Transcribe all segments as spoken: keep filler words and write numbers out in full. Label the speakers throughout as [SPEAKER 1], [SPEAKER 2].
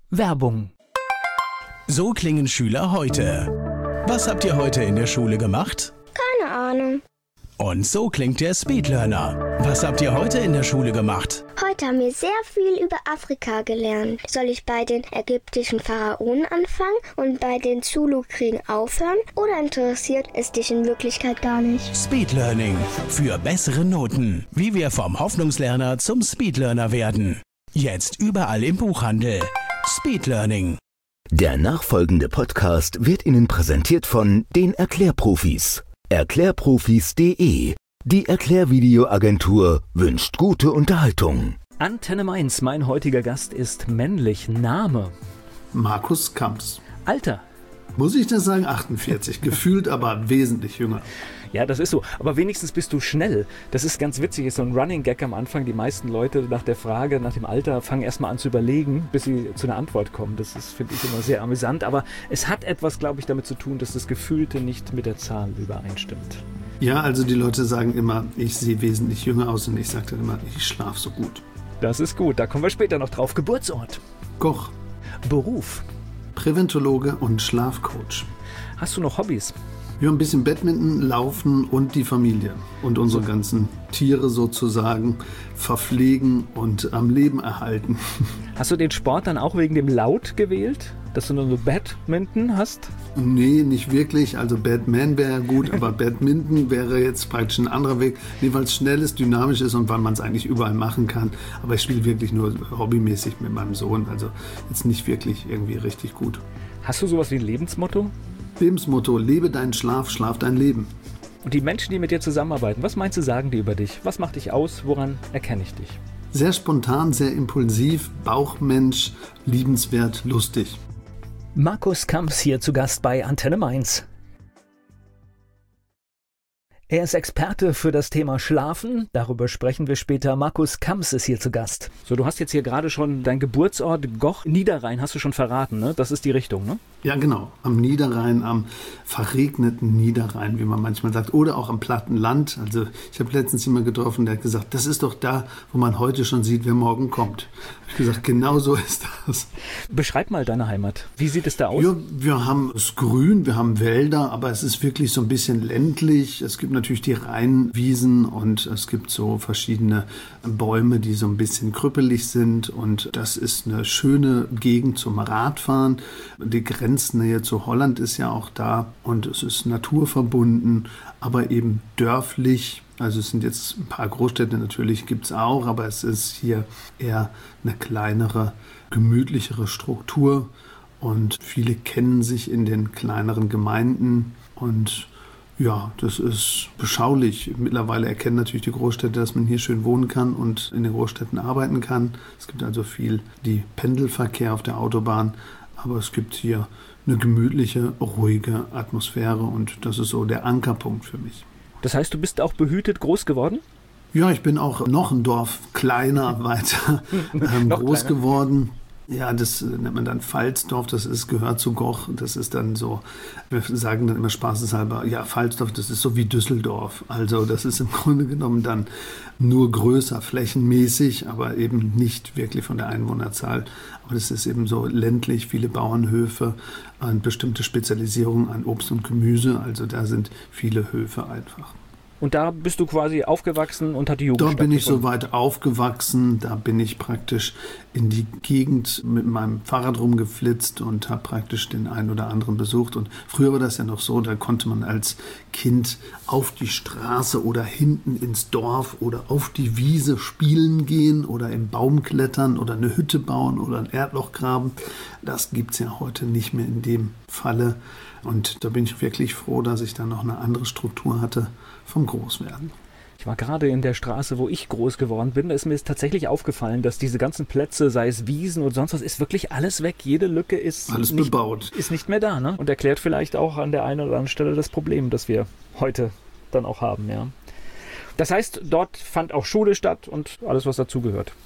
[SPEAKER 1] Werbung. So klingen Schüler heute. Was habt ihr heute in der Schule gemacht?
[SPEAKER 2] Keine Ahnung.
[SPEAKER 1] Und so klingt der Speedlearner. Was habt ihr heute in der Schule gemacht?
[SPEAKER 2] Heute haben wir sehr viel über Afrika gelernt. Soll ich bei den ägyptischen Pharaonen anfangen und bei den Zulu-Kriegen aufhören? Oder interessiert es dich in Wirklichkeit gar nicht?
[SPEAKER 1] Speedlearning. Für bessere Noten. Wie wir vom Hoffnungslerner zum Speedlearner werden. Jetzt überall im Buchhandel. Speedlearning.
[SPEAKER 3] Der nachfolgende Podcast wird Ihnen präsentiert von den Erklärprofis. Erklärprofis punkt de. Die Erklärvideoagentur wünscht gute Unterhaltung.
[SPEAKER 4] Antenne Mainz, mein heutiger Gast ist männlich. Name?
[SPEAKER 5] Markus Kamps.
[SPEAKER 4] Alter?
[SPEAKER 5] Muss ich das sagen? achtundvierzig. Gefühlt aber wesentlich jünger.
[SPEAKER 4] Ja, das ist so. Aber wenigstens bist du schnell. Das ist ganz witzig. Ist so ein Running Gag am Anfang. Die meisten Leute nach der Frage, nach dem Alter, fangen erstmal an zu überlegen, bis sie zu einer Antwort kommen. Das ist, finde ich, immer sehr amüsant. Aber es hat etwas, glaube ich, damit zu tun, dass das Gefühlte nicht mit der Zahl übereinstimmt.
[SPEAKER 5] Ja, also die Leute sagen immer, ich sehe wesentlich jünger aus und ich sage dann immer, ich schlafe so gut.
[SPEAKER 4] Das ist gut. Da kommen wir später noch drauf. Geburtsort?
[SPEAKER 5] Koch.
[SPEAKER 4] Beruf?
[SPEAKER 5] Präventologe und Schlafcoach.
[SPEAKER 4] Hast du noch Hobbys?
[SPEAKER 5] Wir haben ein bisschen Badminton, Laufen und die Familie und unsere ganzen Tiere sozusagen verpflegen und am Leben erhalten.
[SPEAKER 4] Hast du den Sport dann auch wegen dem Laut gewählt, dass du nur so Badminton hast?
[SPEAKER 5] Nee, nicht wirklich. Also Batman wäre gut, aber Badminton wäre jetzt praktisch ein anderer Weg. Nee, weil es schnell ist, dynamisch ist und weil man es eigentlich überall machen kann. Aber ich spiele wirklich nur hobbymäßig mit meinem Sohn. Also jetzt nicht wirklich irgendwie richtig gut.
[SPEAKER 4] Hast du sowas wie ein Lebensmotto?
[SPEAKER 5] Lebensmotto, lebe deinen Schlaf, schlaf dein Leben.
[SPEAKER 4] Und die Menschen, die mit dir zusammenarbeiten, was meinst du, sagen die über dich? Was macht dich aus? Woran erkenne ich dich?
[SPEAKER 5] Sehr spontan, sehr impulsiv, Bauchmensch, liebenswert, lustig.
[SPEAKER 1] Markus Kamps hier zu Gast bei Antenne Mainz. Er ist Experte für das Thema Schlafen. Darüber sprechen wir später. Markus Kamps ist hier zu Gast.
[SPEAKER 4] So, du hast jetzt hier gerade schon dein Geburtsort Goch, Niederrhein, hast du schon verraten, ne? Das ist die Richtung, ne?
[SPEAKER 5] Ja, genau. Am Niederrhein, am verregneten Niederrhein, wie man manchmal sagt. Oder auch am platten Land. Also ich habe letztens jemanden getroffen, der hat gesagt, das ist doch da, wo man heute schon sieht, wer morgen kommt. Ich habe gesagt, genau so ist das.
[SPEAKER 4] Beschreib mal deine Heimat. Wie sieht es da aus?
[SPEAKER 5] Ja, wir haben es grün, wir haben Wälder, aber es ist wirklich so ein bisschen ländlich. Es gibt natürlich die Rheinwiesen und es gibt so verschiedene Bäume, die so ein bisschen krüppelig sind. Und das ist eine schöne Gegend zum Radfahren. Die Grenznähe zu Holland ist ja auch da und es ist naturverbunden, aber eben dörflich. Also es sind jetzt ein paar Großstädte, natürlich gibt es auch, aber es ist hier eher eine kleinere, gemütlichere Struktur und viele kennen sich in den kleineren Gemeinden und ja, das ist beschaulich. Mittlerweile erkennen natürlich die Großstädte, dass man hier schön wohnen kann und in den Großstädten arbeiten kann. Es gibt also viel die Pendelverkehr auf der Autobahn, aber es gibt hier eine gemütliche, ruhige Atmosphäre und das ist so der Ankerpunkt für mich.
[SPEAKER 4] Das heißt, du bist auch behütet groß geworden?
[SPEAKER 5] Ja, ich bin auch noch ein Dorf kleiner weiter ähm, groß kleiner. geworden. Ja, das nennt man dann Pfalzdorf, das ist, gehört zu Goch. Das ist dann so, wir sagen dann immer spaßeshalber, ja, Pfalzdorf, das ist so wie Düsseldorf. Also das ist im Grunde genommen dann nur größer, flächenmäßig, aber eben nicht wirklich von der Einwohnerzahl. Aber das ist eben so ländlich, viele Bauernhöfe, eine bestimmte Spezialisierung an Obst und Gemüse. Also da sind viele Höfe einfach.
[SPEAKER 4] Und da bist du quasi aufgewachsen und hat die Jugend
[SPEAKER 5] Da bin ich
[SPEAKER 4] stattgefunden?
[SPEAKER 5] so weit aufgewachsen, da bin ich praktisch in die Gegend mit meinem Fahrrad rumgeflitzt und habe praktisch den einen oder anderen besucht. Und früher war das ja noch so, da konnte man als Kind auf die Straße oder hinten ins Dorf oder auf die Wiese spielen gehen oder im Baum klettern oder eine Hütte bauen oder ein Erdloch graben. Das gibt es ja heute nicht mehr in dem Falle. Und da bin ich wirklich froh, dass ich dann noch eine andere Struktur hatte vom Großwerden.
[SPEAKER 4] Ich war gerade in der Straße, wo ich groß geworden bin. Da ist mir aufgefallen, aufgefallen, dass diese ganzen Plätze, sei es Wiesen oder sonst was, ist wirklich alles weg. Jede Lücke ist,
[SPEAKER 5] alles
[SPEAKER 4] nicht,
[SPEAKER 5] bebaut.
[SPEAKER 4] ist nicht mehr da. Ne? Und erklärt vielleicht auch an der einen oder anderen Stelle das Problem, das wir heute dann auch haben. Ja. Das heißt, dort fand auch Schule statt und alles, was dazugehört.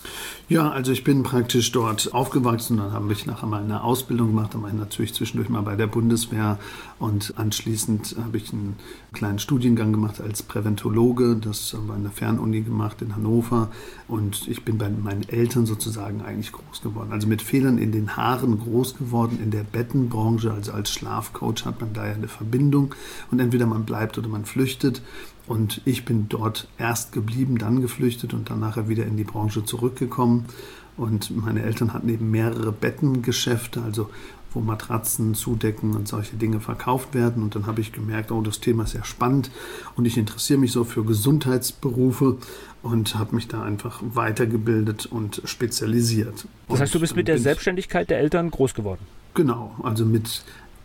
[SPEAKER 5] Ja, also ich bin praktisch dort aufgewachsen, dann habe ich nachher mal eine Ausbildung gemacht, dann war ich natürlich zwischendurch mal bei der Bundeswehr und anschließend habe ich einen kleinen Studiengang gemacht als Präventologe, das haben wir an der Fernuni gemacht in Hannover und ich bin bei meinen Eltern sozusagen eigentlich groß geworden, also mit Federn in den Haaren groß geworden in der Bettenbranche, also als Schlafcoach hat man da ja eine Verbindung und entweder man bleibt oder man flüchtet. Und ich bin dort erst geblieben, dann geflüchtet und dann nachher wieder in die Branche zurückgekommen. Und meine Eltern hatten eben mehrere Bettengeschäfte, also wo Matratzen, Zudecken und solche Dinge verkauft werden. Und dann habe ich gemerkt, oh, das Thema ist sehr spannend und ich interessiere mich so für Gesundheitsberufe und habe mich da einfach weitergebildet und spezialisiert.
[SPEAKER 4] Das heißt, du bist mit der Selbstständigkeit der Eltern groß geworden?
[SPEAKER 5] Genau, also mit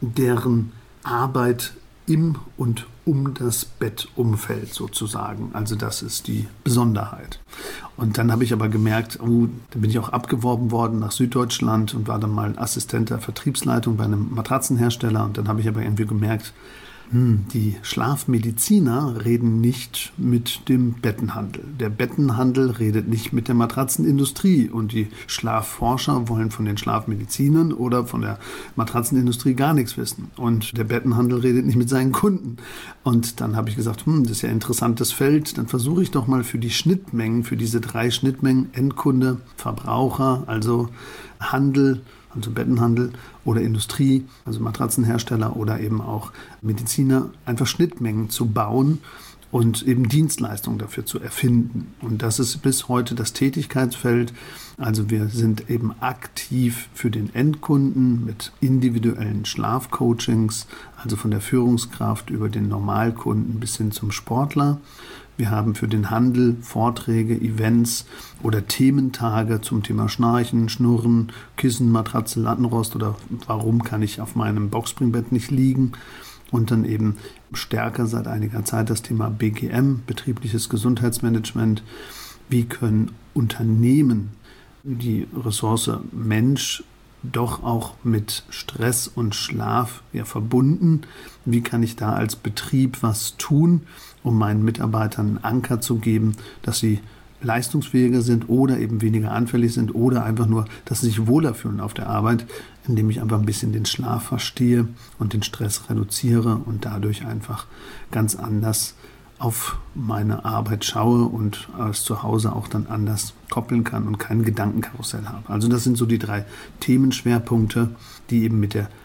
[SPEAKER 5] deren Arbeit im und um das Bettumfeld sozusagen. Also das ist die Besonderheit. Und dann habe ich aber gemerkt, oh, dann bin ich auch abgeworben worden nach Süddeutschland und war dann mal Assistent der Vertriebsleitung bei einem Matratzenhersteller. Und dann habe ich aber irgendwie gemerkt, hm, die Schlafmediziner reden nicht mit dem Bettenhandel. Der Bettenhandel redet nicht mit der Matratzenindustrie. Und die Schlafforscher wollen von den Schlafmedizinern oder von der Matratzenindustrie gar nichts wissen. Und der Bettenhandel redet nicht mit seinen Kunden. Und dann habe ich gesagt, hm, das ist ja ein interessantes Feld. Dann versuche ich doch mal für die Schnittmengen, für diese drei Schnittmengen, Endkunde, Verbraucher, also Handel, also Bettenhandel oder Industrie, also Matratzenhersteller oder eben auch Mediziner, einfach Schnittmengen zu bauen und eben Dienstleistungen dafür zu erfinden. Und das ist bis heute das Tätigkeitsfeld. Also wir sind eben aktiv für den Endkunden mit individuellen Schlafcoachings, also von der Führungskraft über den Normalkunden bis hin zum Sportler. Wir haben für den Handel Vorträge, Events oder Thementage zum Thema Schnarchen, Schnurren, Kissen, Matratze, Lattenrost oder warum kann ich auf meinem Boxspringbett nicht liegen. Und dann eben stärker seit einiger Zeit das Thema B G M, betriebliches Gesundheitsmanagement. Wie können Unternehmen die Ressource Mensch doch auch mit Stress und Schlaf ja verbunden? Wie kann ich da als Betrieb was tun, um meinen Mitarbeitern einen Anker zu geben, dass sie leistungsfähiger sind oder eben weniger anfällig sind oder einfach nur, dass sie sich wohler fühlen auf der Arbeit, indem ich einfach ein bisschen den Schlaf verstehe und den Stress reduziere und dadurch einfach ganz anders auf meine Arbeit schaue und es zu Hause auch dann anders koppeln kann und kein Gedankenkarussell habe. Also das sind so die drei Themenschwerpunkte, die eben mit der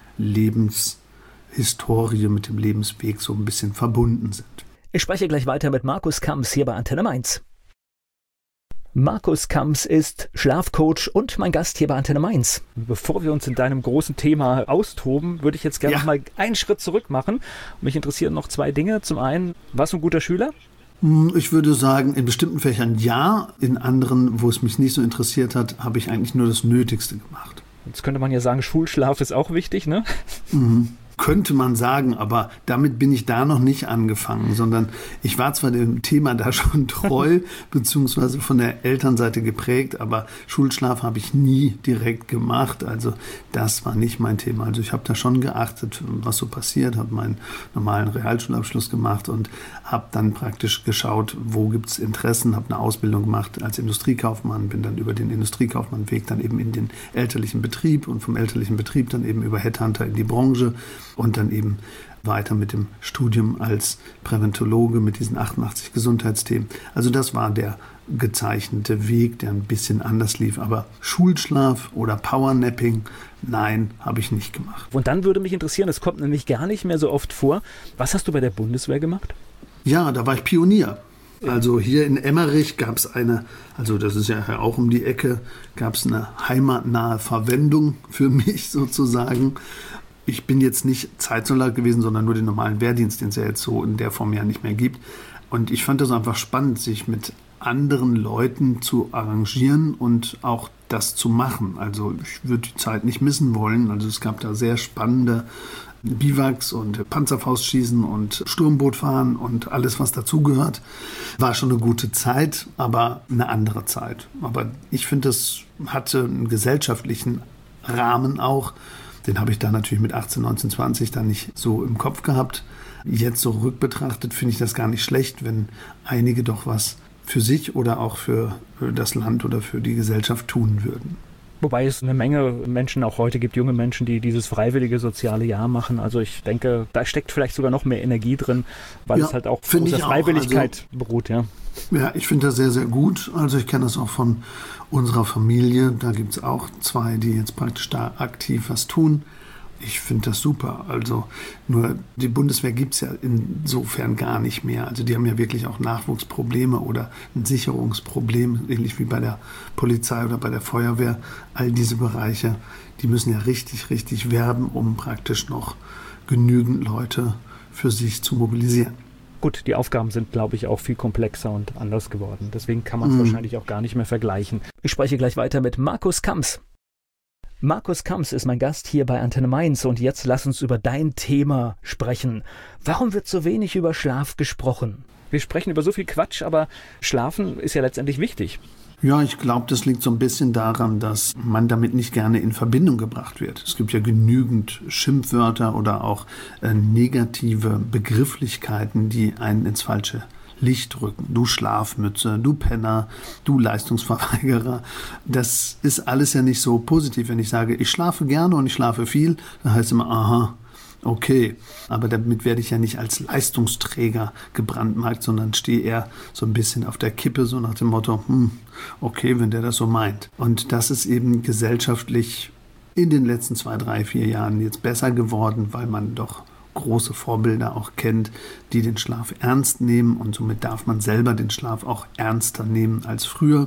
[SPEAKER 5] Lebenshistorie, mit dem Lebensweg so ein bisschen verbunden sind.
[SPEAKER 4] Ich spreche gleich weiter mit Markus Kamps hier bei Antenne Mainz. Markus Kamps ist Schlafcoach und mein Gast hier bei Antenne Mainz. Bevor wir uns in deinem großen Thema austoben, würde ich jetzt gerne ja. noch mal einen Schritt zurück machen. Mich interessieren noch zwei Dinge. Zum einen, warst du ein guter Schüler?
[SPEAKER 5] Ich würde sagen, in bestimmten Fächern ja, in anderen, wo es mich nicht so interessiert hat, habe ich eigentlich nur das Nötigste gemacht.
[SPEAKER 4] Jetzt könnte man ja sagen, Schulschlaf ist auch wichtig, ne?
[SPEAKER 5] Mhm. Könnte man sagen, aber damit bin ich da noch nicht angefangen, sondern ich war zwar dem Thema da schon treu, beziehungsweise von der Elternseite geprägt, aber Schulschlaf habe ich nie direkt gemacht, also das war nicht mein Thema. Also ich habe da schon geachtet, was so passiert, habe meinen normalen Realschulabschluss gemacht und habe dann praktisch geschaut, wo gibt es Interessen, habe eine Ausbildung gemacht als Industriekaufmann, bin dann über den Industriekaufmannweg dann eben in den elterlichen Betrieb und vom elterlichen Betrieb dann eben über Headhunter in die Branche und dann eben weiter mit dem Studium als Präventologe mit diesen achtundachtzig Gesundheitsthemen. Also das war der gezeichnete Weg, der ein bisschen anders lief. Aber Schulschlaf oder Powernapping, nein, habe ich nicht gemacht.
[SPEAKER 4] Und dann würde mich interessieren, das kommt nämlich gar nicht mehr so oft vor. Was hast du bei der Bundeswehr gemacht?
[SPEAKER 5] Ja, da war ich Pionier. Also hier in Emmerich gab es eine, also das ist ja auch um die Ecke, gab es eine heimatnahe Verwendung für mich sozusagen. Ich bin jetzt nicht Zeitsoldat gewesen, sondern nur den normalen Wehrdienst, den es ja jetzt so in der Form ja nicht mehr gibt. Und ich fand das einfach spannend, sich mit anderen Leuten zu arrangieren und auch das zu machen. Also ich würde die Zeit nicht missen wollen. Also es gab da sehr spannende Biwaks und Panzerfaustschießen und Sturmbootfahren und alles, was dazugehört. War schon eine gute Zeit, aber eine andere Zeit. Aber ich finde, das hatte einen gesellschaftlichen Rahmen auch. Den habe ich da natürlich mit achtzehn, neunzehn, zwanzig dann nicht so im Kopf gehabt. Jetzt so rückbetrachtet finde ich das gar nicht schlecht, wenn einige doch was für sich oder auch für das Land oder für die Gesellschaft tun würden.
[SPEAKER 4] Wobei es eine Menge Menschen auch heute gibt, junge Menschen, die dieses freiwillige soziale Jahr machen. Also ich denke, da steckt vielleicht sogar noch mehr Energie drin, weil ja, es halt auch auf der Freiwilligkeit also, beruht. Ja,
[SPEAKER 5] ja ich finde das sehr, sehr gut. Also ich kenne das auch von unserer Familie. Da gibt es auch zwei, die jetzt praktisch da aktiv was tun. Ich finde das super. Also nur die Bundeswehr gibt es ja insofern gar nicht mehr. Also die haben ja wirklich auch Nachwuchsprobleme oder ein Sicherungsproblem, ähnlich wie bei der Polizei oder bei der Feuerwehr. All diese Bereiche, die müssen ja richtig, richtig werben, um praktisch noch genügend Leute für sich zu mobilisieren.
[SPEAKER 4] Gut, die Aufgaben sind, glaube ich, auch viel komplexer und anders geworden. Deswegen kann man es mhm. wahrscheinlich auch gar nicht mehr vergleichen. Ich spreche gleich weiter mit Markus Kamps. Markus Kamps ist mein Gast hier bei Antenne Mainz und jetzt lass uns über dein Thema sprechen. Warum wird so wenig über Schlaf gesprochen? Wir sprechen über so viel Quatsch, aber Schlafen ist ja letztendlich wichtig.
[SPEAKER 5] Ja, ich glaube, das liegt so ein bisschen daran, dass man damit nicht gerne in Verbindung gebracht wird. Es gibt ja genügend Schimpfwörter oder auch äh, negative Begrifflichkeiten, die einen ins falsche Licht rücken. Du Schlafmütze, du Penner, du Leistungsverweigerer. Das ist alles ja nicht so positiv. Wenn ich sage, ich schlafe gerne und ich schlafe viel, dann heißt es immer, aha, okay. Aber damit werde ich ja nicht als Leistungsträger gebrandmarkt, sondern stehe eher so ein bisschen auf der Kippe, so nach dem Motto, hm, okay, wenn der das so meint. Und das ist eben gesellschaftlich in den letzten zwei, drei, vier Jahren jetzt besser geworden, weil man doch große Vorbilder auch kennt, die den Schlaf ernst nehmen und somit darf man selber den Schlaf auch ernster nehmen als früher.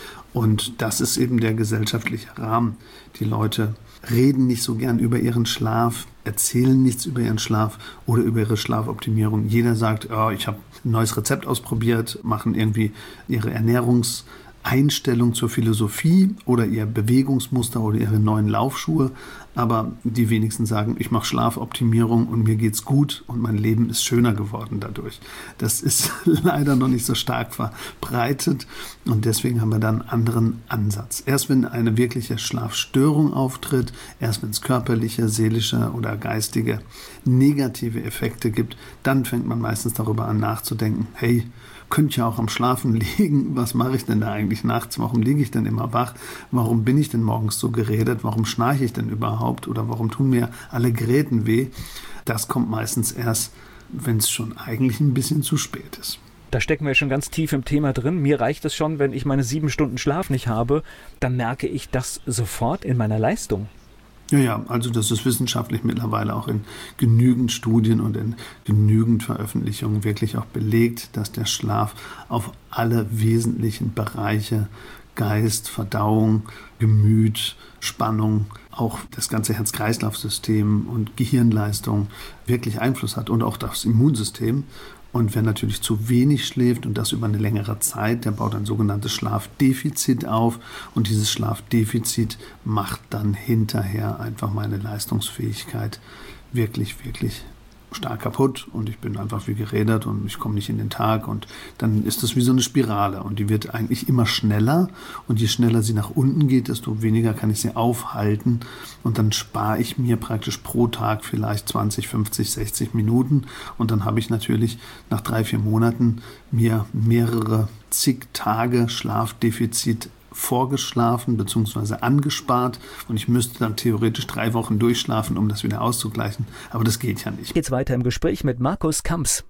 [SPEAKER 5] Und das ist eben der gesellschaftliche Rahmen. Die Leute reden nicht so gern über ihren Schlaf, erzählen nichts über ihren Schlaf oder über ihre Schlafoptimierung. Jeder sagt, oh, ich habe ein neues Rezept ausprobiert, machen irgendwie ihre Ernährungs- Einstellung zur Philosophie oder ihr Bewegungsmuster oder ihre neuen Laufschuhe, aber die wenigsten sagen, ich mache Schlafoptimierung und mir geht's gut und mein Leben ist schöner geworden dadurch. Das ist leider noch nicht so stark verbreitet und deswegen haben wir da einen anderen Ansatz. Erst wenn eine wirkliche Schlafstörung auftritt, erst wenn es körperliche, seelische oder geistige negative Effekte gibt, dann fängt man meistens darüber an nachzudenken, hey, könnte ja auch am Schlafen liegen. Was mache ich denn da eigentlich nachts? Warum liege ich denn immer wach? Warum bin ich denn morgens so geredet? Warum schnarche ich denn überhaupt? Oder warum tun mir alle Gräten weh? Das kommt meistens erst, wenn es schon eigentlich ein bisschen zu spät ist.
[SPEAKER 4] Da stecken wir schon ganz tief im Thema drin. Mir reicht es schon, wenn ich meine sieben Stunden Schlaf nicht habe, dann merke ich das sofort in meiner Leistung.
[SPEAKER 5] Ja, ja, also das ist wissenschaftlich mittlerweile auch in genügend Studien und in genügend Veröffentlichungen wirklich auch belegt, dass der Schlaf auf alle wesentlichen Bereiche, Geist, Verdauung, Gemüt, Spannung, auch das ganze Herz-Kreislauf-System und Gehirnleistung wirklich Einfluss hat und auch das Immunsystem. Und wer natürlich zu wenig schläft und das über eine längere Zeit, der baut ein sogenanntes Schlafdefizit auf. Und dieses Schlafdefizit macht dann hinterher einfach meine Leistungsfähigkeit wirklich, wirklich stark kaputt. Und ich bin einfach wie gerädert und ich komme nicht in den Tag. Und dann ist das wie so eine Spirale. Und die wird eigentlich immer schneller. Und je schneller sie nach unten geht, desto weniger kann ich sie aufhalten. Und dann spare ich mir praktisch pro Tag vielleicht zwanzig, fünfzig, sechzig Minuten. Und dann habe ich natürlich nach drei, vier Monaten mir mehrere zig Tage Schlafdefizit vorgeschlafen bzw. angespart und ich müsste dann theoretisch drei Wochen durchschlafen, um das wieder auszugleichen. Aber das geht ja nicht.
[SPEAKER 4] Jetzt weiter im Gespräch mit Markus Kamps.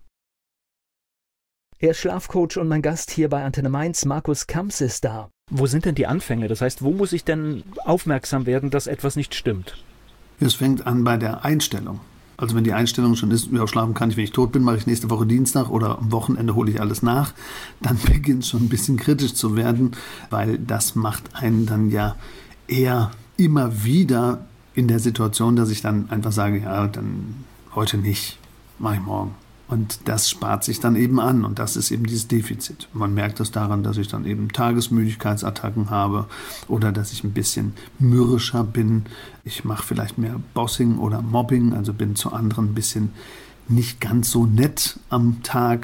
[SPEAKER 4] Er ist Schlafcoach und mein Gast hier bei Antenne Mainz. Markus Kamps ist da. Wo sind denn die Anfänge? Das heißt, wo muss ich denn aufmerksam werden, dass etwas nicht stimmt?
[SPEAKER 5] Es fängt an bei der Einstellung. Also wenn die Einstellung schon ist, ja, schlafen kann ich, wenn ich tot bin, mache ich nächste Woche Dienstag oder am Wochenende hole ich alles nach, dann beginnt es schon ein bisschen kritisch zu werden, weil das macht einen dann ja eher immer wieder in der Situation, dass ich dann einfach sage, ja, dann heute nicht, mache ich morgen. Und das spart sich dann eben an und das ist eben dieses Defizit. Man merkt das daran, dass ich dann eben Tagesmüdigkeitsattacken habe oder dass ich ein bisschen mürrischer bin. Ich mache vielleicht mehr Bossing oder Mobbing, also bin zu anderen ein bisschen nicht ganz so nett am Tag.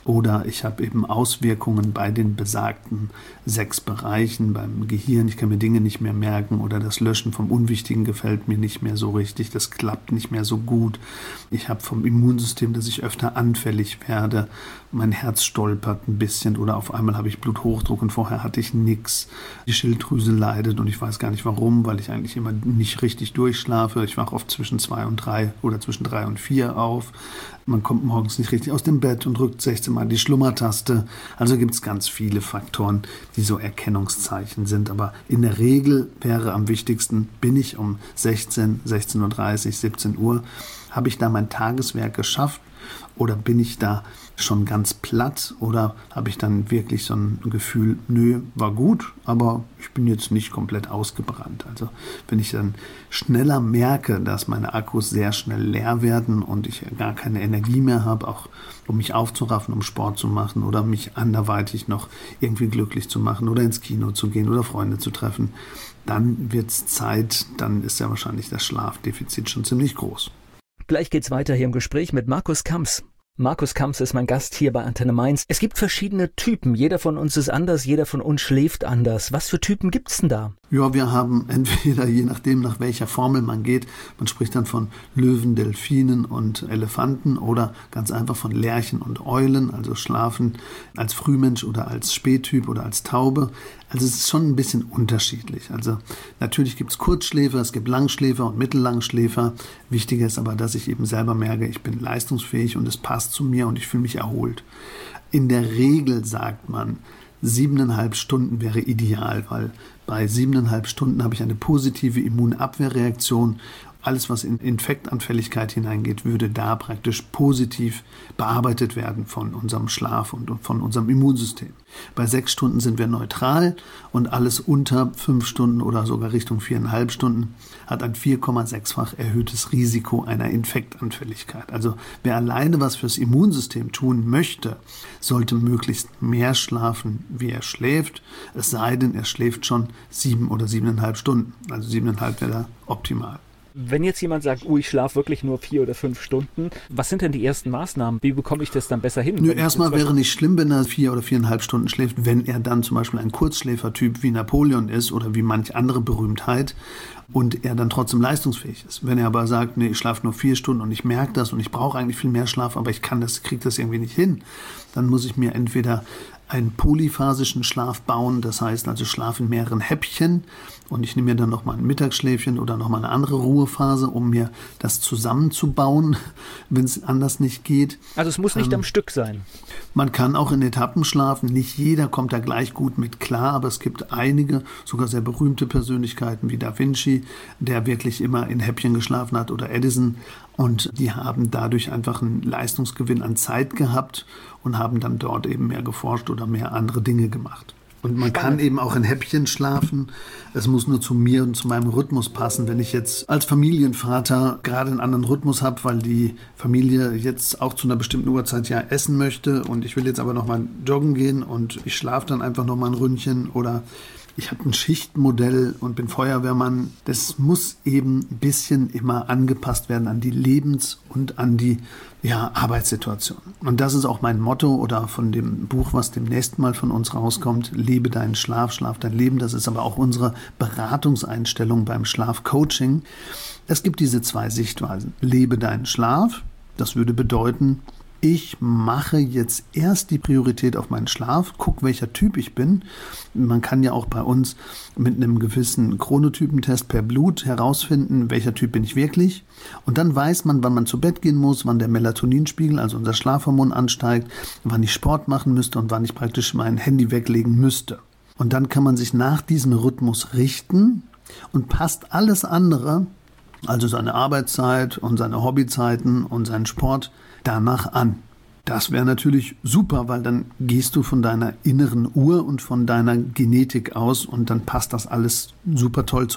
[SPEAKER 5] Oder ich habe eben Auswirkungen bei den besagten sechs Bereichen, beim Gehirn. Ich kann mir Dinge nicht mehr merken oder das Löschen vom Unwichtigen gefällt mir nicht mehr so richtig. Das klappt nicht mehr so gut. Ich habe vom Immunsystem, dass ich öfter anfällig werde. Mein Herz stolpert ein bisschen oder auf einmal habe ich Bluthochdruck und vorher hatte ich nichts. Die Schilddrüse leidet und ich weiß gar nicht warum, weil ich eigentlich immer nicht richtig durchschlafe. Ich wache oft zwischen zwei und drei oder zwischen drei und vier auf. Man kommt morgens nicht richtig aus dem Bett und drückt sechzehn Mal die Schlummertaste. Also gibt es ganz viele Faktoren, die so Erkennungszeichen sind. Aber in der Regel wäre am wichtigsten, bin ich um sechzehn, sechzehn Uhr dreißig, siebzehn Uhr, habe ich da mein Tageswerk geschafft oder bin ich da schon ganz platt oder habe ich dann wirklich so ein Gefühl, nö, war gut, aber ich bin jetzt nicht komplett ausgebrannt. Also wenn ich dann schneller merke, dass meine Akkus sehr schnell leer werden und ich gar keine Energie mehr habe, auch um mich aufzuraffen, um Sport zu machen oder mich anderweitig noch irgendwie glücklich zu machen oder ins Kino zu gehen oder Freunde zu treffen, dann wird es Zeit, dann ist ja wahrscheinlich das Schlafdefizit schon ziemlich groß.
[SPEAKER 4] Gleich geht's weiter hier im Gespräch mit Markus Kamps. Markus Kamps ist mein Gast hier bei Antenne Mainz. Es gibt verschiedene Typen. Jeder von uns ist anders, jeder von uns schläft anders. Was für Typen gibt's denn da?
[SPEAKER 5] Ja, wir haben entweder, je nachdem, nach welcher Formel man geht, man spricht dann von Löwen, Delfinen und Elefanten oder ganz einfach von Lerchen und Eulen, also schlafen als Frühmensch oder als Spättyp oder als Taube. Also es ist schon ein bisschen unterschiedlich. Also natürlich gibt es Kurzschläfer, es gibt Langschläfer und Mittellangschläfer. Wichtiger ist aber, dass ich eben selber merke, ich bin leistungsfähig und es passt zu mir und ich fühle mich erholt. In der Regel sagt man, siebeneinhalb Stunden wäre ideal, weil bei siebeneinhalb Stunden habe ich eine positive Immunabwehrreaktion. Alles, was in Infektanfälligkeit hineingeht, würde da praktisch positiv bearbeitet werden von unserem Schlaf und von unserem Immunsystem. Bei sechs Stunden sind wir neutral und alles unter fünf Stunden oder sogar Richtung viereinhalb Stunden hat ein vier Komma sechs-fach erhöhtes Risiko einer Infektanfälligkeit. Also wer alleine was fürs Immunsystem tun möchte, sollte möglichst mehr schlafen, wie er schläft. Es sei denn, er schläft schon sieben oder siebeneinhalb Stunden. Also siebeneinhalb wäre da optimal.
[SPEAKER 4] Wenn jetzt jemand sagt, oh, ich schlafe wirklich nur vier oder fünf Stunden, was sind denn die ersten Maßnahmen? Wie bekomme ich das dann besser hin?
[SPEAKER 5] Nö, erstmal wäre nicht schlimm, wenn er vier oder viereinhalb Stunden schläft, wenn er dann zum Beispiel ein Kurzschläfertyp wie Napoleon ist oder wie manch andere Berühmtheit und er dann trotzdem leistungsfähig ist. Wenn er aber sagt, nee, ich schlafe nur vier Stunden und ich merke das und ich brauche eigentlich viel mehr Schlaf, aber ich kann das, kriege das irgendwie nicht hin, dann muss ich mir entweder einen polyphasischen Schlaf bauen, das heißt also Schlaf in mehreren Häppchen und ich nehme mir dann nochmal ein Mittagsschläfchen oder nochmal eine andere Ruhephase, um mir das zusammenzubauen, wenn es anders nicht geht.
[SPEAKER 4] Also es muss nicht ähm, am Stück sein.
[SPEAKER 5] Man kann auch in Etappen schlafen, nicht jeder kommt da gleich gut mit klar, aber es gibt einige, sogar sehr berühmte Persönlichkeiten wie Da Vinci, der wirklich immer in Häppchen geschlafen hat oder Edison und die haben dadurch einfach einen Leistungsgewinn an Zeit gehabt und haben dann dort eben mehr geforscht oder mehr andere Dinge gemacht. Und man Spannend. Kann eben auch in Häppchen schlafen. Es muss nur zu mir und zu meinem Rhythmus passen. Wenn ich jetzt als Familienvater gerade einen anderen Rhythmus habe, weil die Familie jetzt auch zu einer bestimmten Uhrzeit ja essen möchte und ich will jetzt aber noch mal joggen gehen und ich schlafe dann einfach noch mal ein Ründchen oder ich habe ein Schichtmodell und bin Feuerwehrmann. Das muss eben ein bisschen immer angepasst werden an die Lebens- und an die ja, Arbeitssituation. Und das ist auch mein Motto oder von dem Buch, was demnächst mal von uns rauskommt, Lebe deinen Schlaf, schlaf dein Leben. Das ist aber auch unsere Beratungseinstellung beim Schlafcoaching. Es gibt diese zwei Sichtweisen. Lebe deinen Schlaf, das würde bedeuten, ich mache jetzt erst die Priorität auf meinen Schlaf, gucke, welcher Typ ich bin. Man kann ja auch bei uns mit einem gewissen Chronotypentest per Blut herausfinden, welcher Typ bin ich wirklich. Und dann weiß man, wann man zu Bett gehen muss, wann der Melatoninspiegel, also unser Schlafhormon, ansteigt, wann ich Sport machen müsste und wann ich praktisch mein Handy weglegen müsste. Und dann kann man sich nach diesem Rhythmus richten und passt alles andere, also seine Arbeitszeit und seine Hobbyzeiten und seinen Sport, danach an. Das wäre natürlich super, weil dann gehst du von deiner inneren Uhr und von deiner Genetik aus und dann passt das alles super toll zu einem.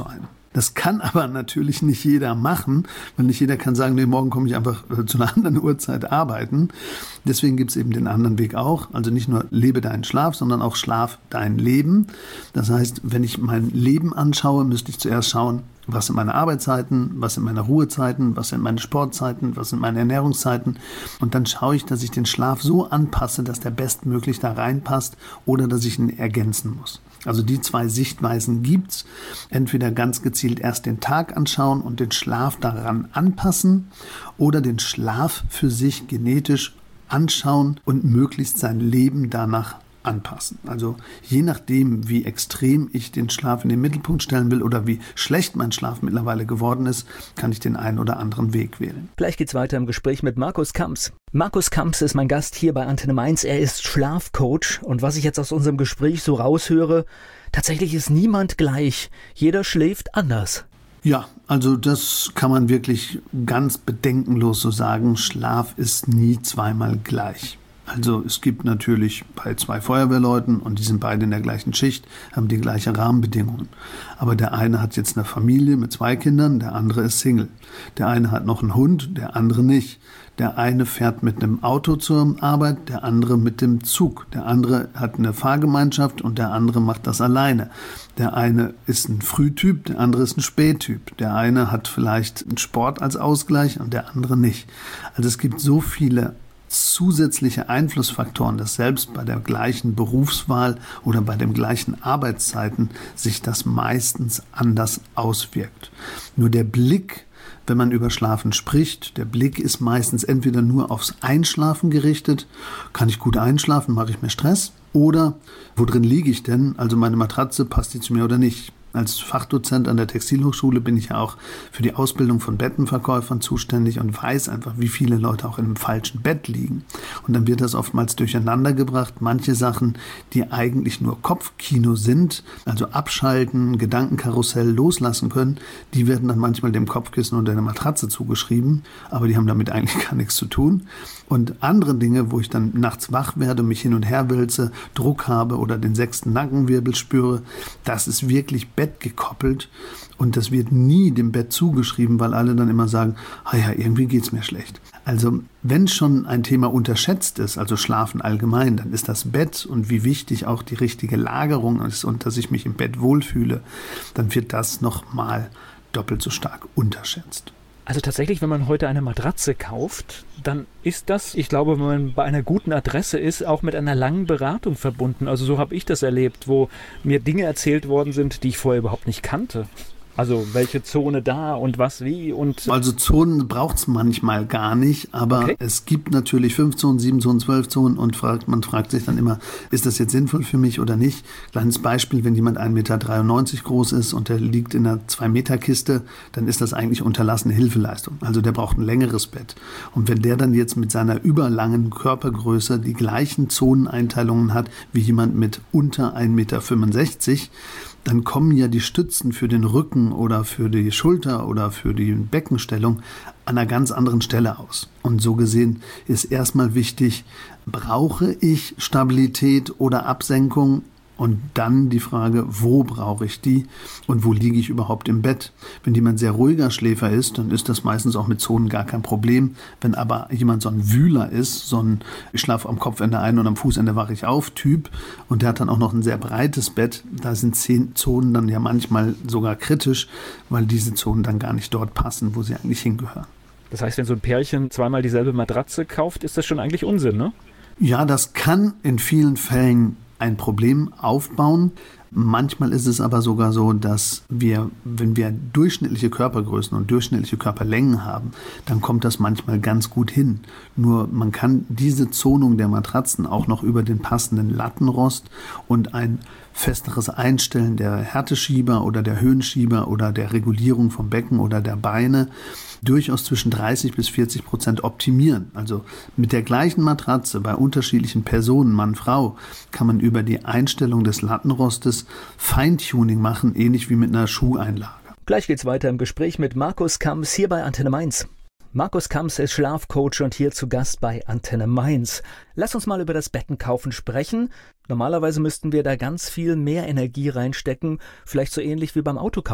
[SPEAKER 5] Das kann aber natürlich nicht jeder machen, weil nicht jeder kann sagen, nee, morgen komme ich einfach zu einer anderen Uhrzeit arbeiten. Deswegen gibt es eben den anderen Weg auch. Also nicht nur lebe deinen Schlaf, sondern auch schlaf dein Leben. Das heißt, wenn ich mein Leben anschaue, müsste ich zuerst schauen, was sind meine Arbeitszeiten, was sind meine Ruhezeiten, was sind meine Sportzeiten, was sind meine Ernährungszeiten. Und dann schaue ich, dass ich den Schlaf so anpasse, dass der bestmöglich da reinpasst oder dass ich ihn ergänzen muss. Also die zwei Sichtweisen gibt's. Entweder ganz gezielt erst den Tag anschauen und den Schlaf daran anpassen oder den Schlaf für sich genetisch anschauen und möglichst sein Leben danach anpassen. Also je nachdem, wie extrem ich den Schlaf in den Mittelpunkt stellen will oder wie schlecht mein Schlaf mittlerweile geworden ist, kann ich den einen oder anderen Weg wählen.
[SPEAKER 4] Gleich geht's weiter im Gespräch mit Markus Kamps. Markus Kamps ist mein Gast hier bei Antenne Mainz. Er ist Schlafcoach und was ich jetzt aus unserem Gespräch so raushöre, tatsächlich ist niemand gleich. Jeder schläft anders.
[SPEAKER 5] Ja, also das kann man wirklich ganz bedenkenlos so sagen. Schlaf ist nie zweimal gleich. Also es gibt natürlich bei zwei Feuerwehrleuten und die sind beide in der gleichen Schicht, haben die gleichen Rahmenbedingungen. Aber der eine hat jetzt eine Familie mit zwei Kindern, der andere ist Single. Der eine hat noch einen Hund, der andere nicht. Der eine fährt mit einem Auto zur Arbeit, der andere mit dem Zug. Der andere hat eine Fahrgemeinschaft und der andere macht das alleine. Der eine ist ein Frühtyp, der andere ist ein Spättyp. Der eine hat vielleicht einen Sport als Ausgleich und der andere nicht. Also es gibt so viele zusätzliche Einflussfaktoren, dass selbst bei der gleichen Berufswahl oder bei den gleichen Arbeitszeiten sich das meistens anders auswirkt. Nur der Blick, wenn man über Schlafen spricht, der Blick ist meistens entweder nur aufs Einschlafen gerichtet, kann ich gut einschlafen, mache ich mir Stress, oder wo drin liege ich denn, also meine Matratze, passt die zu mir oder nicht. Als Fachdozent an der Textilhochschule bin ich ja auch für die Ausbildung von Bettenverkäufern zuständig und weiß einfach, wie viele Leute auch in einem falschen Bett liegen. Und dann wird das oftmals durcheinander gebracht. Manche Sachen, die eigentlich nur Kopfkino sind, also abschalten, Gedankenkarussell loslassen können, die werden dann manchmal dem Kopfkissen oder der Matratze zugeschrieben, aber die haben damit eigentlich gar nichts zu tun. Und andere Dinge, wo ich dann nachts wach werde, mich hin und her wälze, Druck habe oder den sechsten Nackenwirbel spüre, das ist wirklich Bett gekoppelt und das wird nie dem Bett zugeschrieben, weil alle dann immer sagen, ah ja, irgendwie geht's mir schlecht. Also wenn schon ein Thema unterschätzt ist, also Schlafen allgemein, dann ist das Bett und wie wichtig auch die richtige Lagerung ist und dass ich mich im Bett wohlfühle, dann wird das nochmal doppelt so stark unterschätzt.
[SPEAKER 4] Also tatsächlich, wenn man heute eine Matratze kauft, dann ist das, ich glaube, wenn man bei einer guten Adresse ist, auch mit einer langen Beratung verbunden. Also so habe ich das erlebt, wo mir Dinge erzählt worden sind, die ich vorher überhaupt nicht kannte. Also welche Zone da und was wie und...
[SPEAKER 5] Also Zonen braucht es manchmal gar nicht, aber okay. Es gibt natürlich fünf Zonen, sieben Zonen, zwölf Zonen und fragt, man fragt sich dann immer, ist das jetzt sinnvoll für mich oder nicht? Kleines Beispiel, wenn jemand ein Meter dreiundneunzig groß ist und der liegt in einer zwei Meter Kiste, dann ist das eigentlich unterlassene Hilfeleistung. Also der braucht ein längeres Bett. Und wenn der dann jetzt mit seiner überlangen Körpergröße die gleichen Zoneneinteilungen hat wie jemand mit unter ein Meter fünfundsechzig, dann kommen ja die Stützen für den Rücken oder für die Schulter oder für die Beckenstellung an einer ganz anderen Stelle aus. Und so gesehen ist erstmal wichtig, brauche ich Stabilität oder Absenkung? Und dann die Frage, wo brauche ich die und wo liege ich überhaupt im Bett? Wenn jemand sehr ruhiger Schläfer ist, dann ist das meistens auch mit Zonen gar kein Problem. Wenn aber jemand so ein Wühler ist, so ein ich schlafe am Kopfende ein und am Fußende wache ich auf Typ und der hat dann auch noch ein sehr breites Bett, da sind zehn Zonen dann ja manchmal sogar kritisch, weil diese Zonen dann gar nicht dort passen, wo sie eigentlich hingehören.
[SPEAKER 4] Das heißt, wenn so ein Pärchen zweimal dieselbe Matratze kauft, ist das schon eigentlich Unsinn, ne?
[SPEAKER 5] Ja, das kann in vielen Fällen ein Problem aufbauen. Manchmal ist es aber sogar so, dass wir, wenn wir durchschnittliche Körpergrößen und durchschnittliche Körperlängen haben, dann kommt das manchmal ganz gut hin. Nur man kann diese Zonung der Matratzen auch noch über den passenden Lattenrost und ein festeres Einstellen der Härteschieber oder der Höhenschieber oder der Regulierung vom Becken oder der Beine durchaus zwischen dreißig bis vierzig Prozent optimieren. Also mit der gleichen Matratze bei unterschiedlichen Personen, Mann, Frau, kann man über die Einstellung des Lattenrostes Feintuning machen, ähnlich wie mit einer Schuheinlage.
[SPEAKER 4] Gleich geht's weiter im Gespräch mit Markus Kamps hier bei Antenne Mainz. Markus Kamps ist Schlafcoach und hier zu Gast bei Antenne Mainz. Lass uns mal über das Bettenkaufen sprechen. Normalerweise müssten wir da ganz viel mehr Energie reinstecken, vielleicht so ähnlich wie beim Autokauf.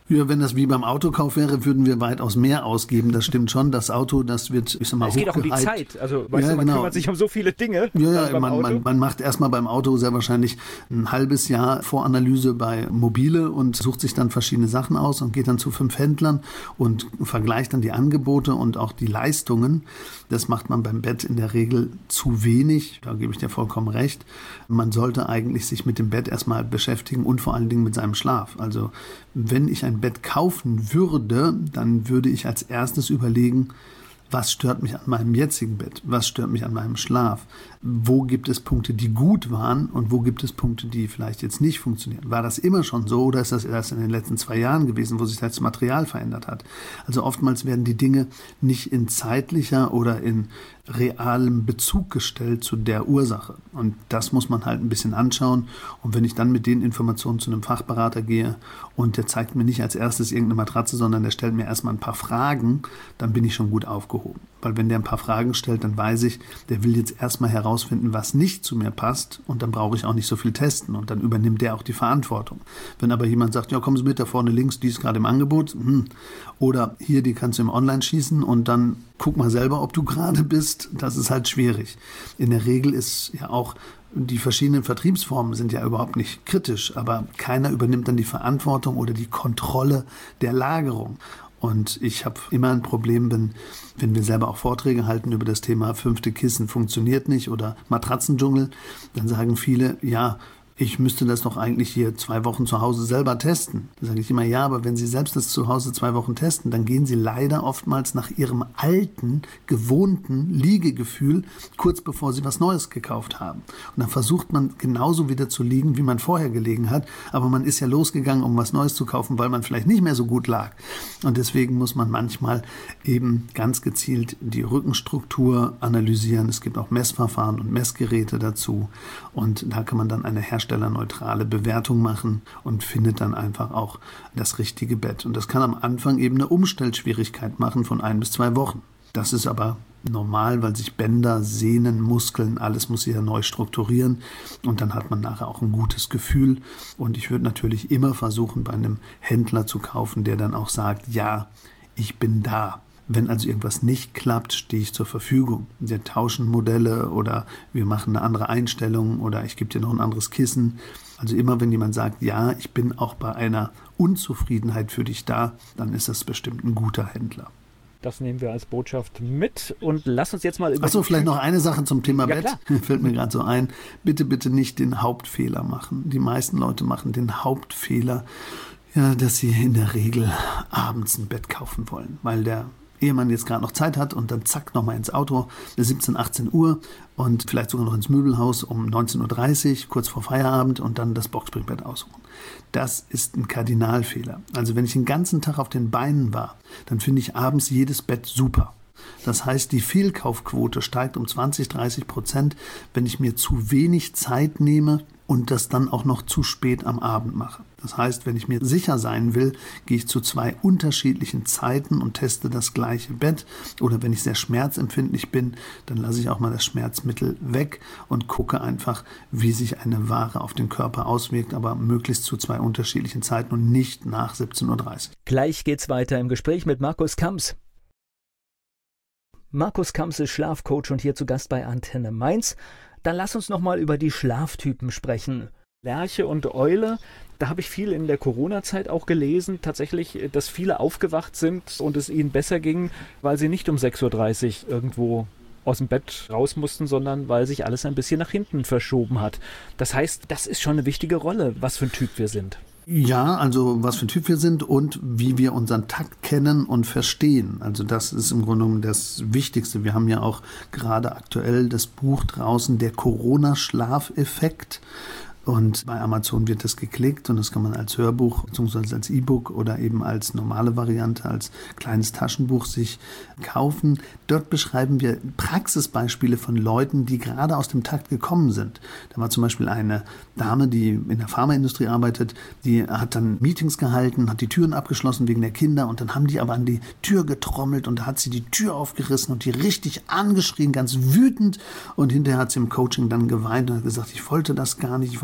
[SPEAKER 5] Ja, wenn das wie beim Autokauf wäre, würden wir weitaus mehr ausgeben. Das stimmt schon. Das Auto, das wird, ich sag mal,
[SPEAKER 4] es geht auch um die Zeit. Also, weißt
[SPEAKER 5] ja,
[SPEAKER 4] du, man
[SPEAKER 5] genau.
[SPEAKER 4] kümmert sich um so viele Dinge.
[SPEAKER 5] Ja, ja man, man, man macht erstmal beim Auto sehr wahrscheinlich ein halbes Jahr Voranalyse bei Mobile und sucht sich dann verschiedene Sachen aus und geht dann zu fünf Händlern und vergleicht dann die Angebote und auch die Leistungen. Das macht man beim Bett in der Regel zu wenig. Da gebe ich dir vollkommen recht. Man sollte eigentlich sich mit dem Bett erstmal beschäftigen und vor allen Dingen mit seinem Schlaf. Also wenn ich ein Bett kaufen würde, dann würde ich als erstes überlegen, was stört mich an meinem jetzigen Bett? Was stört mich an meinem Schlaf? Wo gibt es Punkte, die gut waren und wo gibt es Punkte, die vielleicht jetzt nicht funktionieren? War das immer schon so oder ist das erst in den letzten zwei Jahren gewesen, wo sich das Material verändert hat? Also oftmals werden die Dinge nicht in zeitlicher oder in realem Bezug gestellt zu der Ursache. Und das muss man halt ein bisschen anschauen. Und wenn ich dann mit den Informationen zu einem Fachberater gehe und der zeigt mir nicht als erstes irgendeine Matratze, sondern der stellt mir erstmal ein paar Fragen, dann bin ich schon gut aufgehoben. Weil wenn der ein paar Fragen stellt, dann weiß ich, der will jetzt erstmal herausfinden, was nicht zu mir passt und dann brauche ich auch nicht so viel testen und dann übernimmt der auch die Verantwortung. Wenn aber jemand sagt, ja kommen Sie mit, da vorne links, die ist gerade im Angebot, hm. oder hier, die kannst du im Online schießen und dann guck mal selber, ob du gerade bist, das ist halt schwierig. In der Regel ist ja auch die verschiedenen Vertriebsformen sind ja überhaupt nicht kritisch, aber keiner übernimmt dann die Verantwortung oder die Kontrolle der Lagerung. Und ich habe immer ein Problem, wenn, wenn wir selber auch Vorträge halten über das Thema fünfte Kissen funktioniert nicht oder Matratzendschungel, dann sagen viele, ja, ich müsste das doch eigentlich hier zwei Wochen zu Hause selber testen. Da sage ich immer, ja, aber wenn Sie selbst das zu Hause zwei Wochen testen, dann gehen Sie leider oftmals nach Ihrem alten, gewohnten Liegegefühl, kurz bevor Sie was Neues gekauft haben. Und dann versucht man genauso wieder zu liegen, wie man vorher gelegen hat, aber man ist ja losgegangen, um was Neues zu kaufen, weil man vielleicht nicht mehr so gut lag. Und deswegen muss man manchmal eben ganz gezielt die Rückenstruktur analysieren. Es gibt auch Messverfahren und Messgeräte dazu. Und da kann man dann eine herstellerneutrale Bewertung machen und findet dann einfach auch das richtige Bett. Und das kann am Anfang eben eine Umstellschwierigkeit machen von ein bis zwei Wochen. Das ist aber normal, weil sich Bänder, Sehnen, Muskeln, alles muss sich ja neu strukturieren und dann hat man nachher auch ein gutes Gefühl. Und ich würde natürlich immer versuchen, bei einem Händler zu kaufen, der dann auch sagt, ja, ich bin da. Wenn also irgendwas nicht klappt, stehe ich zur Verfügung. Wir tauschen Modelle oder wir machen eine andere Einstellung oder ich gebe dir noch ein anderes Kissen. Also immer wenn jemand sagt, ja, ich bin auch bei einer Unzufriedenheit für dich da, dann ist das bestimmt ein guter Händler.
[SPEAKER 4] Das nehmen wir als Botschaft mit und lass uns jetzt mal über...
[SPEAKER 5] Achso, vielleicht noch eine Sache zum Thema
[SPEAKER 4] ja,
[SPEAKER 5] Bett.
[SPEAKER 4] Klar.
[SPEAKER 5] Fällt mir gerade so ein. Bitte, bitte nicht den Hauptfehler machen. Die meisten Leute machen den Hauptfehler, ja, dass sie in der Regel abends ein Bett kaufen wollen, weil der Ehemann jetzt gerade noch Zeit hat und dann zack nochmal ins Auto, siebzehn, achtzehn Uhr und vielleicht sogar noch ins Möbelhaus um neunzehn Uhr dreißig, kurz vor Feierabend und dann das Boxspringbett aussuchen. Das ist ein Kardinalfehler. Also wenn ich den ganzen Tag auf den Beinen war, dann finde ich abends jedes Bett super. Das heißt, die Fehlkaufquote steigt um zwanzig, dreißig Prozent, wenn ich mir zu wenig Zeit nehme und das dann auch noch zu spät am Abend mache. Das heißt, wenn ich mir sicher sein will, gehe ich zu zwei unterschiedlichen Zeiten und teste das gleiche Bett. Oder wenn ich sehr schmerzempfindlich bin, dann lasse ich auch mal das Schmerzmittel weg und gucke einfach, wie sich eine Ware auf den Körper auswirkt, aber möglichst zu zwei unterschiedlichen Zeiten und nicht nach siebzehn Uhr dreißig.
[SPEAKER 4] Gleich geht's weiter im Gespräch mit Markus Kamps. Markus Kamps ist Schlafcoach und hier zu Gast bei Antenne Mainz. Dann lass uns nochmal über die Schlaftypen sprechen. Lerche und Eule, da habe ich viel in der Corona-Zeit auch gelesen, tatsächlich, dass viele aufgewacht sind und es ihnen besser ging, weil sie nicht um sechs Uhr dreißig irgendwo aus dem Bett raus mussten, sondern weil sich alles ein bisschen nach hinten verschoben hat. Das heißt, das ist schon eine wichtige Rolle, was für ein Typ wir sind.
[SPEAKER 5] Ja, also was für ein Typ wir sind und wie wir unseren Takt kennen und verstehen. Also das ist im Grunde genommen das Wichtigste. Wir haben ja auch gerade aktuell das Buch draußen, der Corona-Schlafeffekt. Und bei Amazon wird das geklickt und das kann man als Hörbuch bzw. als E-Book oder eben als normale Variante, als kleines Taschenbuch sich kaufen. Dort beschreiben wir Praxisbeispiele von Leuten, die gerade aus dem Takt gekommen sind. Da war zum Beispiel eine Dame, die in der Pharmaindustrie arbeitet, die hat dann Meetings gehalten, hat die Türen abgeschlossen wegen der Kinder und dann haben die aber an die Tür getrommelt und da hat sie die Tür aufgerissen und die richtig angeschrien, ganz wütend und hinterher hat sie im Coaching dann geweint und hat gesagt, ich wollte das gar nicht, ich weiß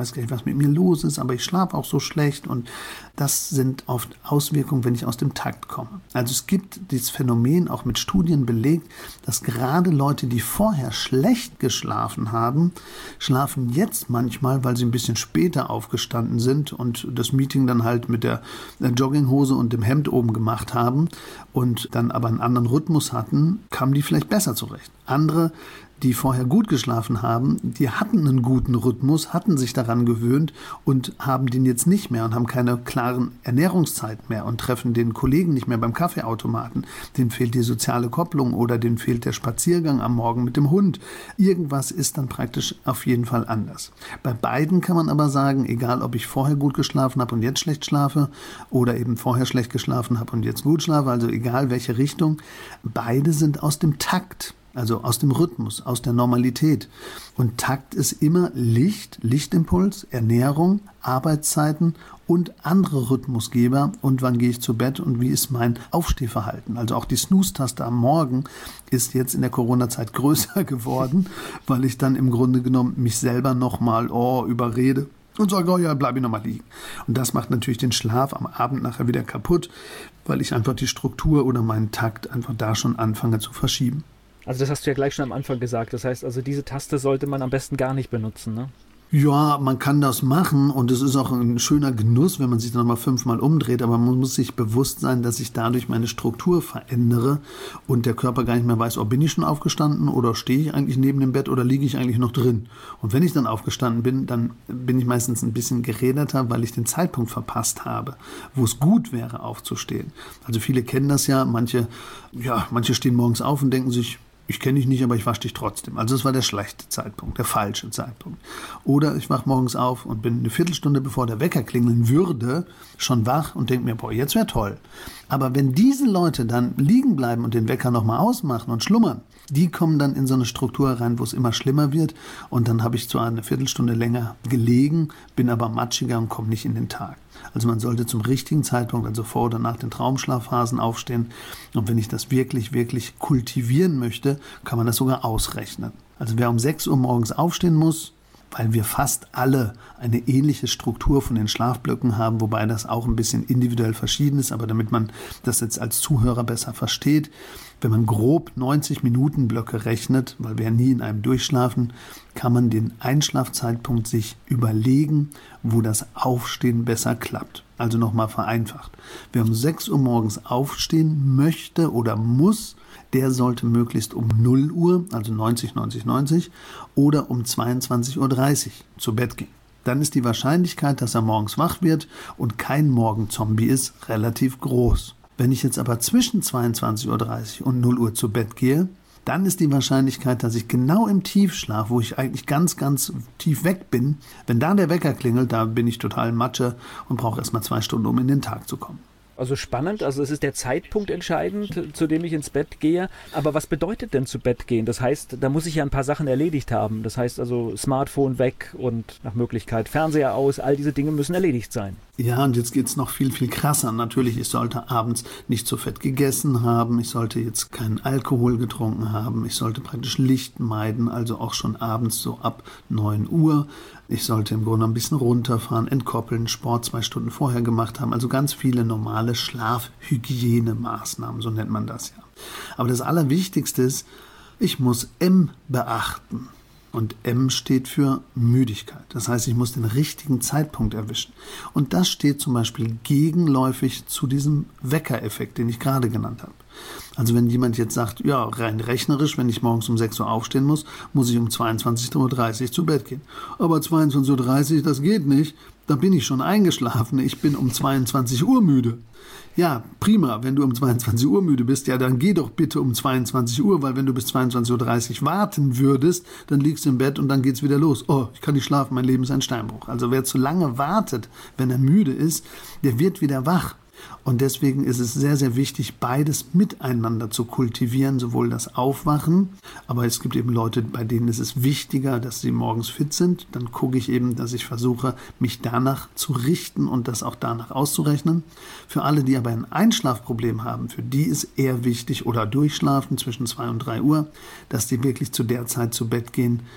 [SPEAKER 5] weiß gar nicht, was mit mir los ist, aber ich schlafe auch so schlecht und das sind oft Auswirkungen, wenn ich aus dem Takt komme. Also es gibt dieses Phänomen auch mit Studien belegt, dass gerade Leute, die vorher schlecht geschlafen haben, schlafen jetzt manchmal, weil sie ein bisschen später aufgestanden sind und das Meeting dann halt mit der Jogginghose und dem Hemd oben gemacht haben und dann aber einen anderen Rhythmus hatten, kamen die vielleicht besser zurecht. Andere, die vorher gut geschlafen haben, die hatten einen guten Rhythmus, hatten sich daran gewöhnt und haben den jetzt nicht mehr und haben keine klaren Ernährungszeit mehr und treffen den Kollegen nicht mehr beim Kaffeeautomaten. Denen fehlt die soziale Kopplung oder denen fehlt der Spaziergang am Morgen mit dem Hund. Irgendwas ist dann praktisch auf jeden Fall anders. Bei beiden kann man aber sagen, egal ob ich vorher gut geschlafen habe und jetzt schlecht schlafe oder eben vorher schlecht geschlafen habe und jetzt gut schlafe, also egal welche Richtung, beide sind aus dem Takt. Also aus dem Rhythmus, aus der Normalität. Und Takt ist immer Licht, Lichtimpuls, Ernährung, Arbeitszeiten und andere Rhythmusgeber. Und wann gehe ich zu Bett und wie ist mein Aufstehverhalten? Also auch die Snooze-Taste am Morgen ist jetzt in der Corona-Zeit größer geworden, weil ich dann im Grunde genommen mich selber nochmal oh, überrede. Und sage, oh ja, bleib ich nochmal liegen. Und das macht natürlich den Schlaf am Abend nachher wieder kaputt, weil ich einfach die Struktur oder meinen Takt einfach da schon anfange zu verschieben.
[SPEAKER 4] Also das hast du ja gleich schon am Anfang gesagt. Das heißt also, diese Taste sollte man am besten gar nicht benutzen, ne?
[SPEAKER 5] Ja, man kann das machen und es ist auch ein schöner Genuss, wenn man sich dann nochmal fünfmal umdreht, aber man muss sich bewusst sein, dass ich dadurch meine Struktur verändere und der Körper gar nicht mehr weiß, ob bin ich schon aufgestanden oder stehe ich eigentlich neben dem Bett oder liege ich eigentlich noch drin. Und wenn ich dann aufgestanden bin, dann bin ich meistens ein bisschen geräderter, weil ich den Zeitpunkt verpasst habe, wo es gut wäre, aufzustehen. Also viele kennen das ja, manche, ja, manche stehen morgens auf und denken sich, ich kenne dich nicht, aber ich wasche dich trotzdem. Also das war der schlechte Zeitpunkt, der falsche Zeitpunkt. Oder ich wache morgens auf und bin eine Viertelstunde, bevor der Wecker klingeln würde, schon wach und denke mir, boah, jetzt wäre toll. Aber wenn diese Leute dann liegen bleiben und den Wecker nochmal ausmachen und schlummern, die kommen dann in so eine Struktur rein, wo es immer schlimmer wird. Und dann habe ich zwar eine Viertelstunde länger gelegen, bin aber matschiger und komme nicht in den Tag. Also man sollte zum richtigen Zeitpunkt, also vor oder nach den Traumschlafphasen aufstehen. Und wenn ich das wirklich, wirklich kultivieren möchte, kann man das sogar ausrechnen. Also wer um sechs Uhr morgens aufstehen muss, weil wir fast alle eine ähnliche Struktur von den Schlafblöcken haben, wobei das auch ein bisschen individuell verschieden ist, aber damit man das jetzt als Zuhörer besser versteht, wenn man grob neunzig Minuten Blöcke rechnet, weil wir ja nie in einem durchschlafen, kann man den Einschlafzeitpunkt sich überlegen, wo das Aufstehen besser klappt. Also nochmal vereinfacht. Wer um sechs Uhr morgens aufstehen möchte oder muss, der sollte möglichst um null Uhr, also neunzig, neunzig, neunzig oder um zweiundzwanzig Uhr dreißig zu Bett gehen. Dann ist die Wahrscheinlichkeit, dass er morgens wach wird und kein Morgenzombie ist, relativ groß. Wenn ich jetzt aber zwischen zweiundzwanzig Uhr dreißig und null Uhr zu Bett gehe, dann ist die Wahrscheinlichkeit, dass ich genau im Tiefschlaf, wo ich eigentlich ganz, ganz tief weg bin, wenn da der Wecker klingelt, da bin ich total Matsche und brauche erstmal zwei Stunden, um in den Tag zu kommen.
[SPEAKER 4] Also spannend, also es ist der Zeitpunkt entscheidend, zu dem ich ins Bett gehe. Aber was bedeutet denn zu Bett gehen? Das heißt, da muss ich ja ein paar Sachen erledigt haben. Das heißt also Smartphone weg und nach Möglichkeit Fernseher aus. All diese Dinge müssen erledigt sein.
[SPEAKER 5] Ja, und jetzt geht's noch viel, viel krasser. Natürlich, ich sollte abends nicht zu fett gegessen haben. Ich sollte jetzt keinen Alkohol getrunken haben. Ich sollte praktisch Licht meiden, also auch schon abends so ab neun Uhr. Ich sollte im Grunde ein bisschen runterfahren, entkoppeln, Sport zwei Stunden vorher gemacht haben. Also ganz viele normale Schlafhygienemaßnahmen, so nennt man das ja. Aber das Allerwichtigste ist, ich muss M beachten. Und M steht für Müdigkeit. Das heißt, ich muss den richtigen Zeitpunkt erwischen. Und das steht zum Beispiel gegenläufig zu diesem Weckereffekt, den ich gerade genannt habe. Also wenn jemand jetzt sagt, ja, rein rechnerisch, wenn ich morgens um sechs Uhr aufstehen muss, muss ich um zweiundzwanzig Uhr dreißig zu Bett gehen. Aber zweiundzwanzig Uhr dreißig, das geht nicht. Da bin ich schon eingeschlafen. Ich bin um zweiundzwanzig Uhr müde. Ja, prima, wenn du um zweiundzwanzig Uhr müde bist, ja, dann geh doch bitte um zweiundzwanzig Uhr, weil wenn du bis zweiundzwanzig Uhr dreißig warten würdest, dann liegst du im Bett und dann geht's wieder los. Oh, ich kann nicht schlafen, mein Leben ist ein Steinbruch. Also wer zu lange wartet, wenn er müde ist, der wird wieder wach. Und deswegen ist es sehr, sehr wichtig, beides miteinander zu kultivieren, sowohl das Aufwachen, aber es gibt eben Leute, bei denen ist es wichtiger, dass sie morgens fit sind. Dann gucke ich eben, dass ich versuche, mich danach zu richten und das auch danach auszurechnen. Für alle, die aber ein Einschlafproblem haben, für die ist eher wichtig, oder durchschlafen zwischen zwei und drei Uhr, dass die wirklich zu der Zeit zu Bett gehen,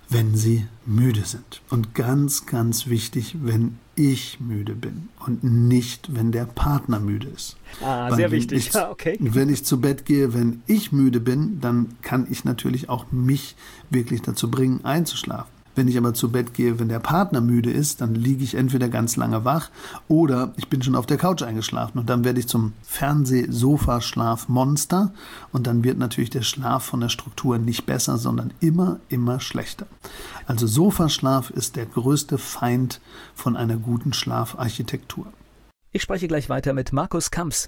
[SPEAKER 5] wenn sie müde sind. Und ganz, ganz wichtig, wenn ich müde bin und nicht, wenn der Partner müde ist.
[SPEAKER 4] Ah,
[SPEAKER 5] Weil
[SPEAKER 4] sehr
[SPEAKER 5] wenn
[SPEAKER 4] wichtig.
[SPEAKER 5] Ich,
[SPEAKER 4] ja, okay.
[SPEAKER 5] Wenn ich zu Bett gehe, wenn ich müde bin, dann kann ich natürlich auch mich wirklich dazu bringen, einzuschlafen. Wenn ich aber zu Bett gehe, wenn der Partner müde ist, dann liege ich entweder ganz lange wach oder ich bin schon auf der Couch eingeschlafen und dann werde ich zum Fernseh-Sofa-Schlafmonster und dann wird natürlich der Schlaf von der Struktur nicht besser, sondern immer, immer schlechter. Also Sofaschlaf ist der größte Feind von einer guten Schlafarchitektur.
[SPEAKER 4] Ich spreche gleich weiter mit Markus Kamps.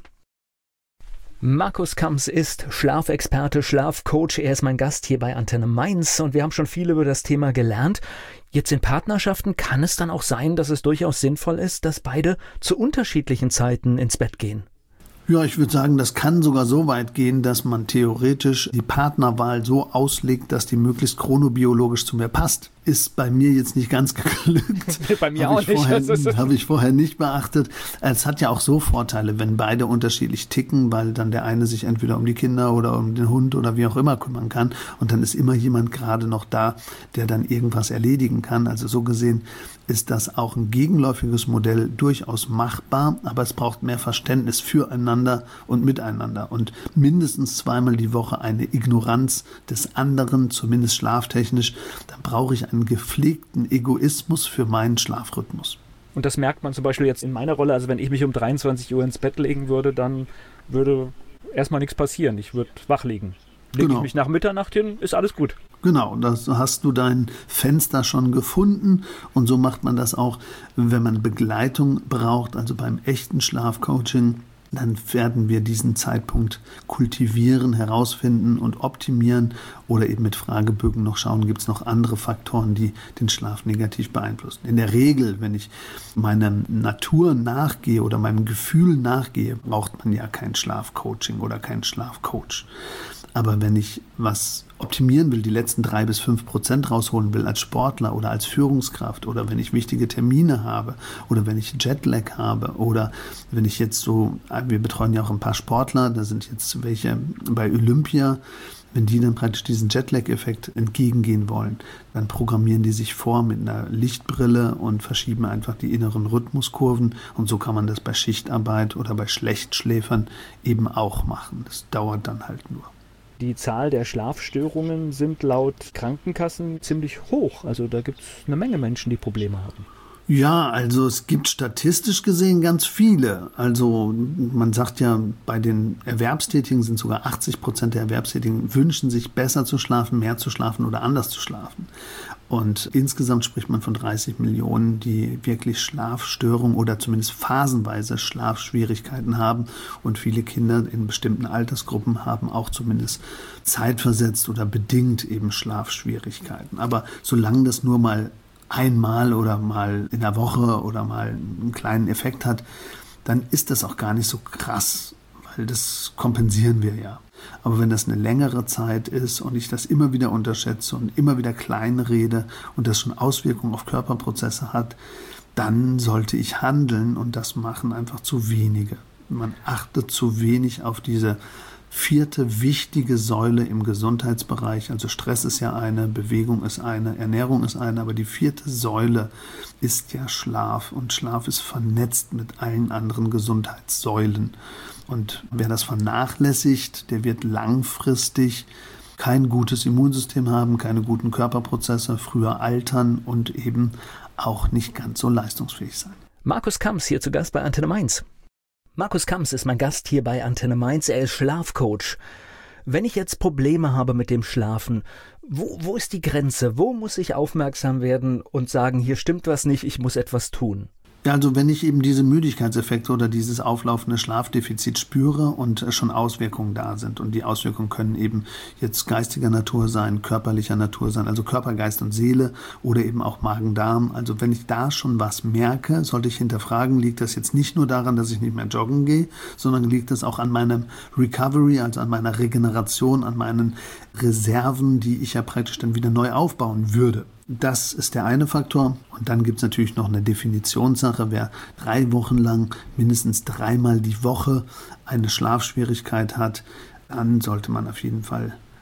[SPEAKER 4] Markus Kamps ist Schlafexperte, Schlafcoach. Er ist mein Gast hier bei Antenne Mainz und wir haben schon viel über das Thema gelernt. Jetzt in Partnerschaften kann es dann auch sein, dass es durchaus sinnvoll ist, dass beide zu unterschiedlichen Zeiten ins Bett gehen.
[SPEAKER 5] Ja, ich würde sagen, das kann sogar so weit gehen, dass man theoretisch die Partnerwahl so auslegt, dass die möglichst chronobiologisch zu mir passt. Ist bei mir jetzt nicht ganz geglückt.
[SPEAKER 4] Bei mir
[SPEAKER 5] Hab
[SPEAKER 4] auch
[SPEAKER 5] ich
[SPEAKER 4] nicht.
[SPEAKER 5] Vorher,
[SPEAKER 4] Das ist
[SPEAKER 5] habe ich vorher nicht beachtet. Es hat ja auch so Vorteile, wenn beide unterschiedlich ticken, weil dann der eine sich entweder um die Kinder oder um den Hund oder wie auch immer kümmern kann. Und dann ist immer jemand gerade noch da, der dann irgendwas erledigen kann. Also so gesehen ist das auch ein gegenläufiges Modell durchaus machbar, aber es braucht mehr Verständnis füreinander und miteinander und mindestens zweimal die Woche eine Ignoranz des anderen, zumindest schlaftechnisch. Dann brauche ich einen gepflegten Egoismus für meinen Schlafrhythmus.
[SPEAKER 4] Und das merkt man zum Beispiel jetzt in meiner Rolle. Also wenn ich mich um dreiundzwanzig Uhr ins Bett legen würde, dann würde erstmal nichts passieren. Ich würde wach liegen. Lege
[SPEAKER 5] Genau.
[SPEAKER 4] ich mich nach Mitternacht hin, ist alles gut.
[SPEAKER 5] Genau, da hast du dein Fenster schon gefunden und so macht man das auch, wenn man Begleitung braucht, also beim echten Schlafcoaching. Dann werden wir diesen Zeitpunkt kultivieren, herausfinden und optimieren oder eben mit Fragebögen noch schauen, gibt es noch andere Faktoren, die den Schlaf negativ beeinflussen. In der Regel, wenn ich meiner Natur nachgehe oder meinem Gefühl nachgehe, braucht man ja kein Schlafcoaching oder kein Schlafcoach. Aber wenn ich was optimieren will, die letzten drei bis fünf Prozent rausholen will als Sportler oder als Führungskraft oder wenn ich wichtige Termine habe oder wenn ich Jetlag habe oder wenn ich jetzt so, wir betreuen ja auch ein paar Sportler, da sind jetzt welche bei Olympia, wenn die dann praktisch diesen Jetlag-Effekt entgegengehen wollen, dann programmieren die sich vor mit einer Lichtbrille und verschieben einfach die inneren Rhythmuskurven und so kann man das bei Schichtarbeit oder bei Schlechtschläfern eben auch machen. Das dauert dann halt nur.
[SPEAKER 4] Die Zahl der Schlafstörungen sind laut Krankenkassen ziemlich hoch. Also da gibt es eine Menge Menschen, die Probleme haben.
[SPEAKER 5] Ja, also es gibt statistisch gesehen ganz viele. Also man sagt ja, bei den Erwerbstätigen sind sogar achtzig Prozent der Erwerbstätigen wünschen sich besser zu schlafen, mehr zu schlafen oder anders zu schlafen. Und insgesamt spricht man von dreißig Millionen, die wirklich Schlafstörungen oder zumindest phasenweise Schlafschwierigkeiten haben. Und viele Kinder in bestimmten Altersgruppen haben auch zumindest zeitversetzt oder bedingt eben Schlafschwierigkeiten. Aber solange das nur mal einmal oder mal in der Woche oder mal einen kleinen Effekt hat, dann ist das auch gar nicht so krass, weil das kompensieren wir ja. Aber wenn das eine längere Zeit ist und ich das immer wieder unterschätze und immer wieder klein rede und das schon Auswirkungen auf Körperprozesse hat, dann sollte ich handeln und das machen einfach zu wenige. Man achtet zu wenig auf diese vierte wichtige Säule im Gesundheitsbereich. Also Stress ist ja eine, Bewegung ist eine, Ernährung ist eine, aber die vierte Säule ist ja Schlaf und Schlaf ist vernetzt mit allen anderen Gesundheitssäulen. Und wer das vernachlässigt, der wird langfristig kein gutes Immunsystem haben, keine guten Körperprozesse, früher altern und eben auch nicht ganz so leistungsfähig sein.
[SPEAKER 4] Markus Kamps hier zu Gast bei Antenne Mainz. Markus Kamps ist mein Gast hier bei Antenne Mainz. Er ist Schlafcoach. Wenn ich jetzt Probleme habe mit dem Schlafen, wo, wo ist die Grenze? Wo muss ich aufmerksam werden und sagen, hier stimmt was nicht, ich muss etwas tun?
[SPEAKER 5] Ja, also wenn ich eben diese Müdigkeitseffekte oder dieses auflaufende Schlafdefizit spüre und schon Auswirkungen da sind und die Auswirkungen können eben jetzt geistiger Natur sein, körperlicher Natur sein, also Körper, Geist und Seele oder eben auch Magen-Darm. Also wenn ich da schon was merke, sollte ich hinterfragen, liegt das jetzt nicht nur daran, dass ich nicht mehr joggen gehe, sondern liegt das auch an meinem Recovery, also an meiner Regeneration, an meinen Reserven, die ich ja praktisch dann wieder neu aufbauen würde. Das ist der eine Faktor. Und dann gibt es natürlich noch eine Definitionssache. Wer drei Wochen lang mindestens dreimal die Woche eine Schlafschwierigkeit hat, dann sollte man auf jeden Fall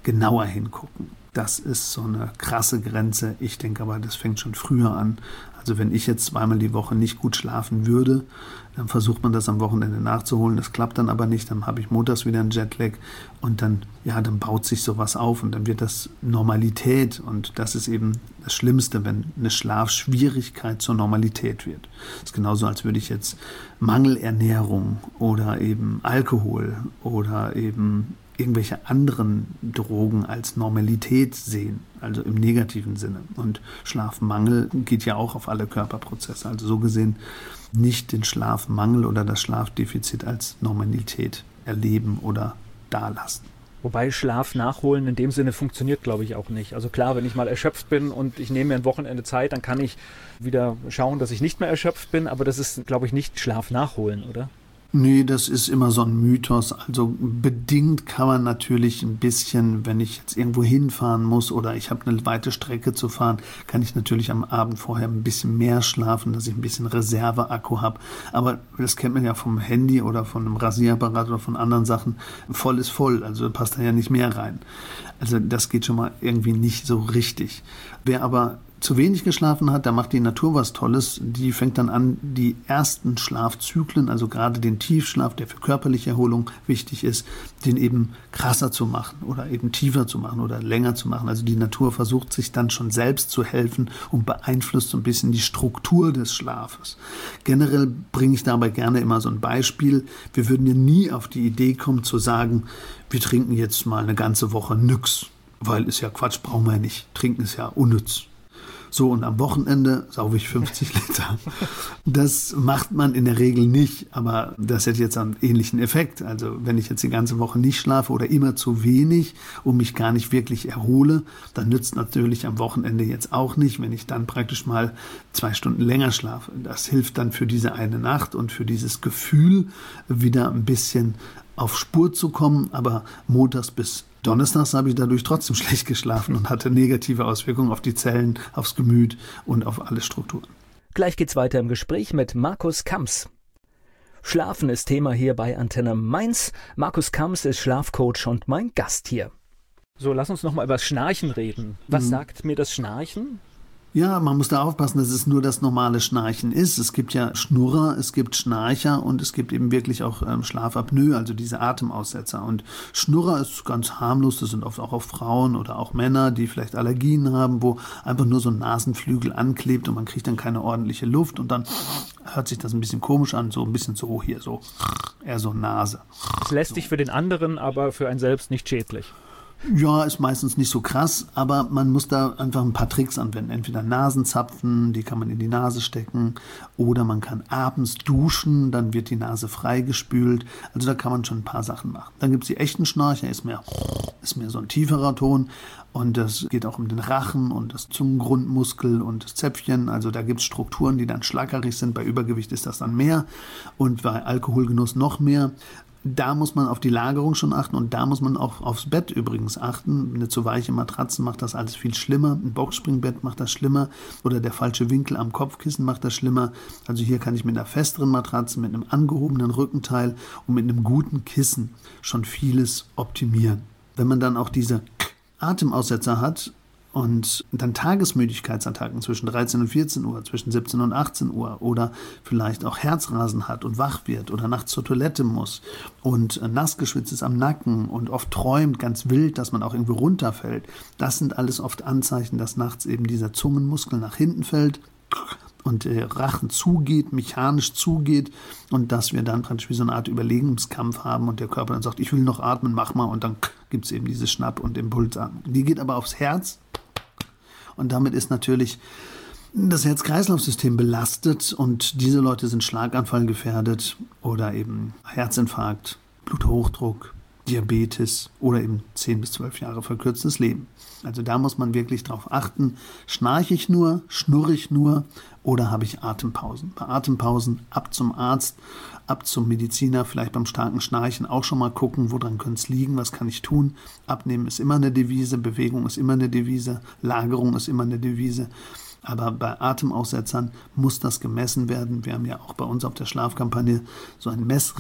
[SPEAKER 5] genauer hingucken. Das ist so eine krasse Grenze. Ich denke aber, das fängt schon früher an. Also wenn ich jetzt zweimal die Woche nicht gut schlafen würde, dann versucht man das am Wochenende nachzuholen. Das klappt dann aber nicht. Dann habe ich montags wieder einen Jetlag und dann, ja, dann baut sich sowas auf und dann wird das Normalität. Und das ist eben das Schlimmste, wenn eine Schlafschwierigkeit zur Normalität wird. Das ist genauso, als würde ich jetzt Mangelernährung oder eben Alkohol oder eben irgendwelche anderen Drogen als Normalität sehen, also im negativen Sinne. Und Schlafmangel geht ja auch auf alle Körperprozesse. Also so gesehen nicht den Schlafmangel oder das Schlafdefizit als Normalität erleben oder dalassen.
[SPEAKER 4] Wobei Schlaf nachholen in dem Sinne funktioniert, glaube ich, auch nicht. Also klar, wenn ich mal erschöpft bin und ich nehme mir ein Wochenende Zeit, dann kann ich wieder schauen, dass ich nicht mehr erschöpft bin, aber das ist, glaube ich, nicht Schlaf nachholen, oder?
[SPEAKER 5] Nee, das ist immer so ein Mythos. Also bedingt kann man natürlich ein bisschen, wenn ich jetzt irgendwo hinfahren muss oder ich habe eine weite Strecke zu fahren, kann ich natürlich am Abend vorher ein bisschen mehr schlafen, dass ich ein bisschen Reserveakku habe. Aber das kennt man ja vom Handy oder von einem Rasierapparat oder von anderen Sachen. Voll ist voll, also passt da ja nicht mehr rein. Also das geht schon mal irgendwie nicht so richtig. Wer aber zu wenig geschlafen hat, da macht die Natur was Tolles. Die fängt dann an, die ersten Schlafzyklen, also gerade den Tiefschlaf, der für körperliche Erholung wichtig ist, den eben krasser zu machen oder eben tiefer zu machen oder länger zu machen. Also die Natur versucht sich dann schon selbst zu helfen und beeinflusst so ein bisschen die Struktur des Schlafes. Generell bringe ich dabei gerne immer so ein Beispiel. Wir würden ja nie auf die Idee kommen zu sagen, wir trinken jetzt mal eine ganze Woche nix, weil ist ja Quatsch, brauchen wir ja nicht. Trinken ist ja unnütz. So, und am Wochenende sauge ich fünfzig Liter. Das macht man in der Regel nicht, aber das hätte jetzt einen ähnlichen Effekt. Also wenn ich jetzt die ganze Woche nicht schlafe oder immer zu wenig und mich gar nicht wirklich erhole, dann nützt natürlich am Wochenende jetzt auch nicht, wenn ich dann praktisch mal zwei Stunden länger schlafe. Das hilft dann für diese eine Nacht und für dieses Gefühl, wieder ein bisschen auf Spur zu kommen, aber montags bis Donnerstags habe ich dadurch trotzdem schlecht geschlafen und hatte negative Auswirkungen auf die Zellen, aufs Gemüt und auf alle Strukturen.
[SPEAKER 4] Gleich geht's weiter im Gespräch mit Markus Kamps. Schlafen ist Thema hier bei Antenne Mainz. Markus Kamps ist Schlafcoach und mein Gast hier. So, lass uns noch mal über das Schnarchen reden. Was mhm. sagt mir das Schnarchen?
[SPEAKER 5] Ja, man muss da aufpassen, dass es nur das normale Schnarchen ist. Es gibt ja Schnurrer, es gibt Schnarcher und es gibt eben wirklich auch ähm, Schlafapnoe, also diese Atemaussetzer. Und Schnurrer ist ganz harmlos, das sind oft auch auf Frauen oder auch Männer, die vielleicht Allergien haben, wo einfach nur so ein Nasenflügel anklebt und man kriegt dann keine ordentliche Luft und dann hört sich das ein bisschen komisch an, so ein bisschen so hier, so eher so Nase.
[SPEAKER 4] Es lässt sich für den anderen, aber für einen selbst nicht schädlich.
[SPEAKER 5] Ja, ist meistens nicht so krass, aber man muss da einfach ein paar Tricks anwenden. Entweder Nasenzapfen, die kann man in die Nase stecken, oder man kann abends duschen, dann wird die Nase freigespült. Also da kann man schon ein paar Sachen machen. Dann gibt es die echten Schnarcher, ist mehr, ist mehr so ein tieferer Ton und das geht auch um den Rachen und das Zungengrundmuskel und das Zäpfchen. Also da gibt es Strukturen, die dann schlackerig sind. Bei Übergewicht ist das dann mehr und bei Alkoholgenuss noch mehr. Da muss man auf die Lagerung schon achten und da muss man auch aufs Bett übrigens achten. Eine zu weiche Matratze macht das alles viel schlimmer. Ein Boxspringbett macht das schlimmer oder der falsche Winkel am Kopfkissen macht das schlimmer. Also hier kann ich mit einer festeren Matratze, mit einem angehobenen Rückenteil und mit einem guten Kissen schon vieles optimieren. Wenn man dann auch diese Atemaussetzer hat und dann Tagesmüdigkeitsattacken zwischen dreizehn und vierzehn Uhr, zwischen siebzehn und achtzehn Uhr oder vielleicht auch Herzrasen hat und wach wird oder nachts zur Toilette muss und nass geschwitzt ist am Nacken und oft träumt ganz wild, dass man auch irgendwo runterfällt. Das sind alles oft Anzeichen, dass nachts eben dieser Zungenmuskel nach hinten fällt und der Rachen zugeht, mechanisch zugeht und dass wir dann praktisch wie so eine Art Überlegenskampf haben und der Körper dann sagt, ich will noch atmen, mach mal und dann gibt es eben diese Schnapp- und Impulsatmung. Die geht aber aufs Herz und damit ist natürlich das Herz-Kreislauf-System belastet und diese Leute sind Schlaganfall gefährdet oder eben Herzinfarkt, Bluthochdruck, Diabetes oder eben zehn bis zwölf Jahre verkürztes Leben. Also da muss man wirklich drauf achten, schnarche ich nur, schnurre ich nur oder habe ich Atempausen. Bei Atempausen ab zum Arzt, ab zum Mediziner, vielleicht beim starken Schnarchen auch schon mal gucken, woran könnte es liegen, was kann ich tun. Abnehmen ist immer eine Devise, Bewegung ist immer eine Devise, Lagerung ist immer eine Devise. Aber bei Atemaussetzern muss das gemessen werden. Wir haben ja auch bei uns auf der Schlafkampagne so einen Messring,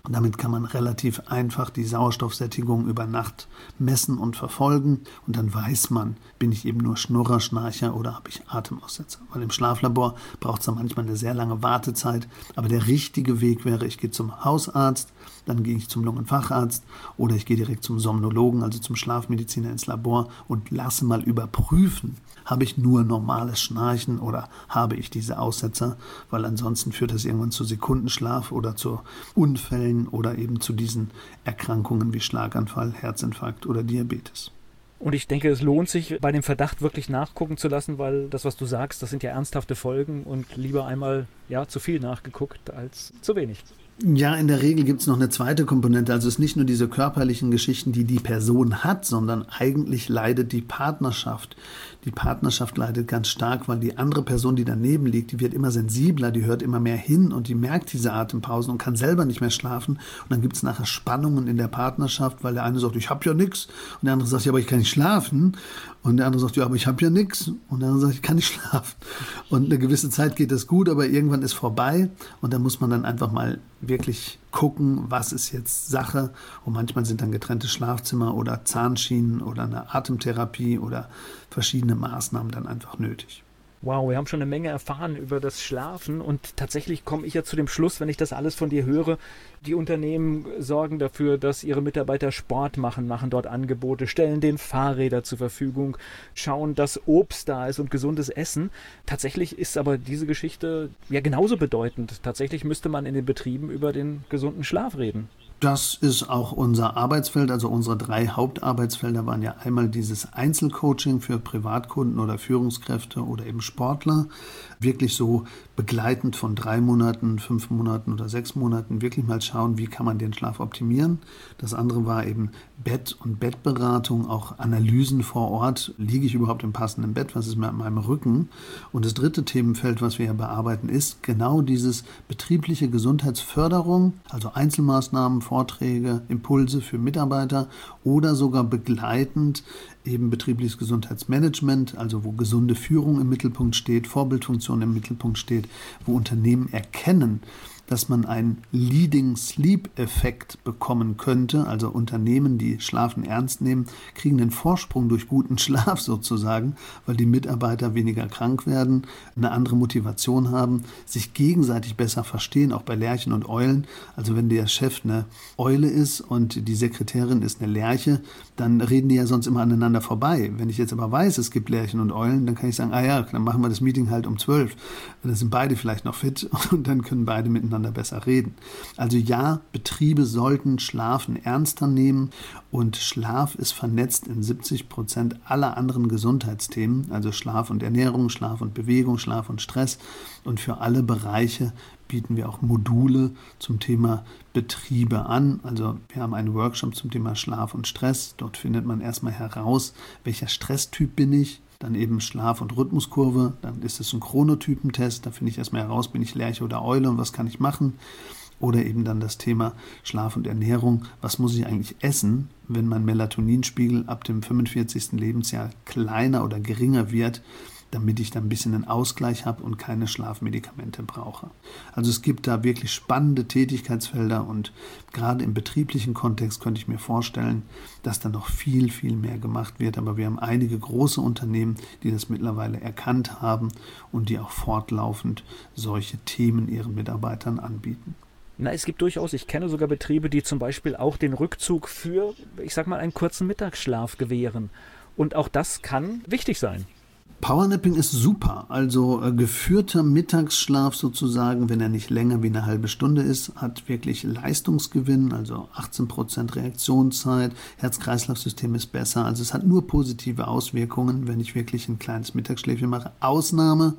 [SPEAKER 5] Und damit kann man relativ einfach die Sauerstoffsättigung über Nacht messen und verfolgen. Und dann weiß man, bin ich eben nur Schnurrer, Schnarcher oder habe ich Atemaussetzer. Weil im Schlaflabor braucht es dann manchmal eine sehr lange Wartezeit. Aber der richtige Weg wäre, ich gehe zum Hausarzt, dann gehe ich zum Lungenfacharzt oder ich gehe direkt zum Somnologen, also zum Schlafmediziner ins Labor und lasse mal überprüfen, habe ich nur normales Schnarchen oder habe ich diese Aussetzer, weil ansonsten führt das irgendwann zu Sekundenschlaf oder zu Unfällen oder eben zu diesen Erkrankungen wie Schlaganfall, Herzinfarkt oder Diabetes.
[SPEAKER 4] Und ich denke, es lohnt sich, bei dem Verdacht wirklich nachgucken zu lassen, weil das, was du sagst, das sind ja ernsthafte Folgen und lieber einmal ja zu viel nachgeguckt als zu wenig.
[SPEAKER 5] Ja, in der Regel gibt es noch eine zweite Komponente. Also es ist nicht nur diese körperlichen Geschichten, die die Person hat, sondern eigentlich leidet die Partnerschaft. Die Partnerschaft leidet ganz stark, weil die andere Person, die daneben liegt, die wird immer sensibler, die hört immer mehr hin und die merkt diese Atempausen und kann selber nicht mehr schlafen. Und dann gibt es nachher Spannungen in der Partnerschaft, weil der eine sagt, ich habe ja nichts. Und der andere sagt, ja, aber ich kann nicht schlafen. Und der andere sagt, ja, aber ich habe ja nichts. Und der andere sagt, ich kann nicht schlafen. Und eine gewisse Zeit geht das gut, aber irgendwann ist vorbei. Und da muss man dann einfach mal wirklich gucken, was ist jetzt Sache. Und manchmal sind dann getrennte Schlafzimmer oder Zahnschienen oder eine Atemtherapie oder verschiedene Maßnahmen dann einfach nötig.
[SPEAKER 4] Wow, wir haben schon eine Menge erfahren über das Schlafen und tatsächlich komme ich ja zu dem Schluss, wenn ich das alles von dir höre, die Unternehmen sorgen dafür, dass ihre Mitarbeiter Sport machen, machen dort Angebote, stellen denen Fahrräder zur Verfügung, schauen, dass Obst da ist und gesundes Essen. Tatsächlich ist aber diese Geschichte ja genauso bedeutend. Tatsächlich müsste man in den Betrieben über den gesunden Schlaf reden.
[SPEAKER 5] Das ist auch unser Arbeitsfeld, also unsere drei Hauptarbeitsfelder waren ja einmal dieses Einzelcoaching für Privatkunden oder Führungskräfte oder eben Sportler, wirklich so begleitend von drei Monaten, fünf Monaten oder sechs Monaten, wirklich mal schauen, wie kann man den Schlaf optimieren. Das andere war eben Bett- und Bettberatung, auch Analysen vor Ort, liege ich überhaupt im passenden Bett, was ist mit meinem Rücken? Und das dritte Themenfeld, was wir hier bearbeiten, ist genau dieses betriebliche Gesundheitsförderung, also Einzelmaßnahmen, Vorträge, Impulse für Mitarbeiter oder sogar begleitend eben betriebliches Gesundheitsmanagement, also wo gesunde Führung im Mittelpunkt steht, Vorbildfunktion im Mittelpunkt steht, wo Unternehmen erkennen, dass man einen Leading Sleep-Effekt bekommen könnte. Also Unternehmen, die Schlafen ernst nehmen, kriegen den Vorsprung durch guten Schlaf sozusagen, weil die Mitarbeiter weniger krank werden, eine andere Motivation haben, sich gegenseitig besser verstehen, auch bei Lerchen und Eulen. Also wenn der Chef eine Eule ist und die Sekretärin ist eine Lerche, dann reden die ja sonst immer aneinander vorbei. Wenn ich jetzt aber weiß, es gibt Lerchen und Eulen, dann kann ich sagen, ah ja, dann machen wir das Meeting halt um zwölf. Dann sind beide vielleicht noch fit und dann können beide miteinander besser reden. Also ja, Betriebe sollten Schlafen ernster nehmen und Schlaf ist vernetzt in siebzig Prozent aller anderen Gesundheitsthemen, also Schlaf und Ernährung, Schlaf und Bewegung, Schlaf und Stress und für alle Bereiche bieten wir auch Module zum Thema Betriebe an. Also wir haben einen Workshop zum Thema Schlaf und Stress. Dort findet man erstmal heraus, welcher Stresstyp bin ich. Dann eben Schlaf- und Rhythmuskurve, dann ist es ein Chronotypentest, da finde ich erstmal heraus, bin ich Lerche oder Eule und was kann ich machen. Oder eben dann das Thema Schlaf und Ernährung, was muss ich eigentlich essen, wenn mein Melatoninspiegel ab dem fünfundvierzigsten Lebensjahr kleiner oder geringer wird, damit ich dann ein bisschen einen Ausgleich habe und keine Schlafmedikamente brauche. Also es gibt da wirklich spannende Tätigkeitsfelder und gerade im betrieblichen Kontext könnte ich mir vorstellen, dass da noch viel, viel mehr gemacht wird. Aber wir haben einige große Unternehmen, die das mittlerweile erkannt haben und die auch fortlaufend solche Themen ihren Mitarbeitern anbieten.
[SPEAKER 4] Na, es gibt durchaus, ich kenne sogar Betriebe, die zum Beispiel auch den Rückzug für, ich sag mal, einen kurzen Mittagsschlaf gewähren. Und auch das kann wichtig sein.
[SPEAKER 5] Powernapping ist super, also äh, geführter Mittagsschlaf sozusagen, wenn er nicht länger wie eine halbe Stunde ist, hat wirklich Leistungsgewinn, also achtzehn Prozent Reaktionszeit, Herz-Kreislauf-System ist besser, also es hat nur positive Auswirkungen, wenn ich wirklich ein kleines Mittagsschläfchen mache. Ausnahme,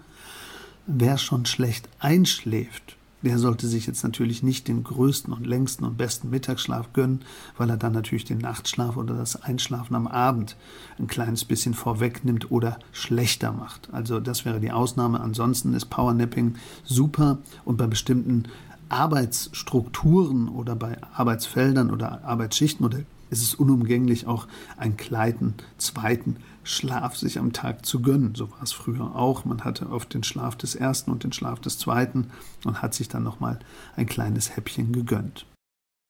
[SPEAKER 5] wer schon schlecht einschläft, der sollte sich jetzt natürlich nicht den größten und längsten und besten Mittagsschlaf gönnen, weil er dann natürlich den Nachtschlaf oder das Einschlafen am Abend ein kleines bisschen vorwegnimmt oder schlechter macht. Also das wäre die Ausnahme. Ansonsten ist Powernapping super und bei bestimmten Arbeitsstrukturen oder bei Arbeitsfeldern oder Arbeitsschichtmodellen ist es unumgänglich, auch einen kleinen zweiten Schlaf sich am Tag zu gönnen. So war es früher auch. Man hatte oft den Schlaf des ersten und den Schlaf des zweiten und hat sich dann nochmal ein kleines Häppchen gegönnt.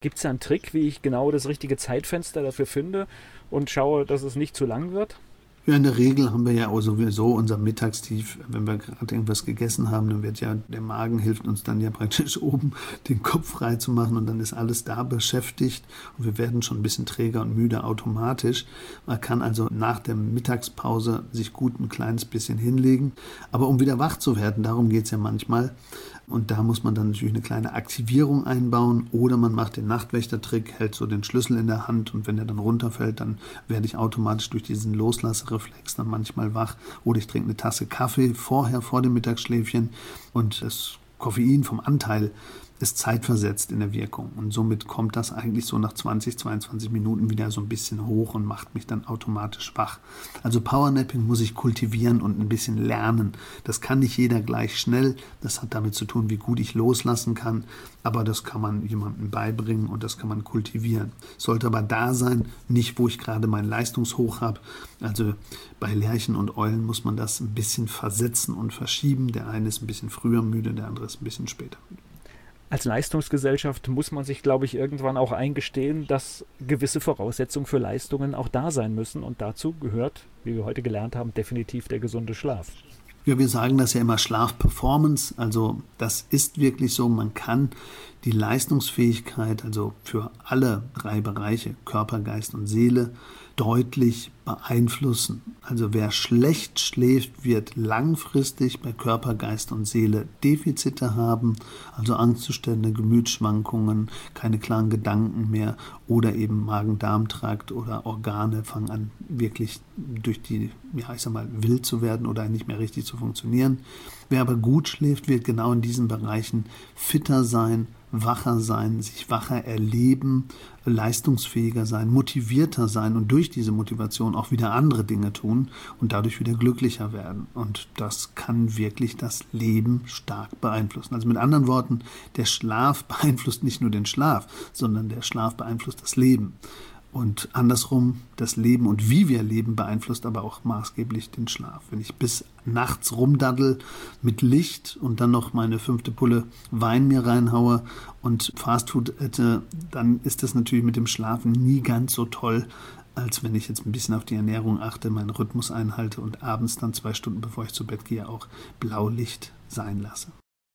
[SPEAKER 4] Gibt es da einen Trick, wie ich genau das richtige Zeitfenster dafür finde und schaue, dass es nicht zu lang wird?
[SPEAKER 5] Ja, in der Regel haben wir ja auch sowieso unser Mittagstief. Wenn wir gerade irgendwas gegessen haben, dann wird ja, der Magen hilft uns dann ja praktisch oben den Kopf frei zu machen und dann ist alles da beschäftigt und wir werden schon ein bisschen träger und müde automatisch. Man kann also nach der Mittagspause sich gut ein kleines bisschen hinlegen. Aber um wieder wach zu werden, darum geht es ja manchmal. Und da muss man dann natürlich eine kleine Aktivierung einbauen oder man macht den Nachtwächtertrick, hält so den Schlüssel in der Hand und wenn der dann runterfällt, dann werde ich automatisch durch diesen Loslassereflex dann manchmal wach oder ich trinke eine Tasse Kaffee vorher, vor dem Mittagsschläfchen und das Koffein vom Anteil ist zeitversetzt in der Wirkung und somit kommt das eigentlich so nach zwanzig, zweiundzwanzig Minuten wieder so ein bisschen hoch und macht mich dann automatisch wach. Also Powernapping muss ich kultivieren und ein bisschen lernen. Das kann nicht jeder gleich schnell, das hat damit zu tun, wie gut ich loslassen kann, aber das kann man jemandem beibringen und das kann man kultivieren. Sollte aber da sein, nicht wo ich gerade meinen Leistungshoch habe. Also bei Lerchen und Eulen muss man das ein bisschen versetzen und verschieben. Der eine ist ein bisschen früher müde, der andere ist ein bisschen später müde.
[SPEAKER 4] Als Leistungsgesellschaft muss man sich, glaube ich, irgendwann auch eingestehen, dass gewisse Voraussetzungen für Leistungen auch da sein müssen. Und dazu gehört, wie wir heute gelernt haben, definitiv der gesunde Schlaf.
[SPEAKER 5] Ja, wir sagen das ja immer Schlafperformance. Also das ist wirklich so, man kann die Leistungsfähigkeit, also für alle drei Bereiche, Körper, Geist und Seele, deutlich beeinflussen. Also wer schlecht schläft, wird langfristig bei Körper, Geist und Seele Defizite haben, also Angstzustände, Gemütsschwankungen, keine klaren Gedanken mehr oder eben Magen-Darm-Trakt oder Organe fangen an wirklich durch die, ja ich sag mal, wild zu werden oder nicht mehr richtig zu funktionieren. Wer aber gut schläft, wird genau in diesen Bereichen fitter sein, wacher sein, sich wacher erleben, leistungsfähiger sein, motivierter sein und durch diese Motivation auch wieder andere Dinge tun und dadurch wieder glücklicher werden. Und das kann wirklich das Leben stark beeinflussen. Also mit anderen Worten, der Schlaf beeinflusst nicht nur den Schlaf, sondern der Schlaf beeinflusst das Leben. Und andersrum, das Leben und wie wir leben beeinflusst aber auch maßgeblich den Schlaf. Wenn ich bis nachts rumdaddel mit Licht und dann noch meine fünfte Pulle Wein mir reinhaue und Fastfood hätte, dann ist das natürlich mit dem Schlafen nie ganz so toll, als wenn ich jetzt ein bisschen auf die Ernährung achte, meinen Rhythmus einhalte und abends dann zwei Stunden bevor ich zu Bett gehe auch Blaulicht sein lasse.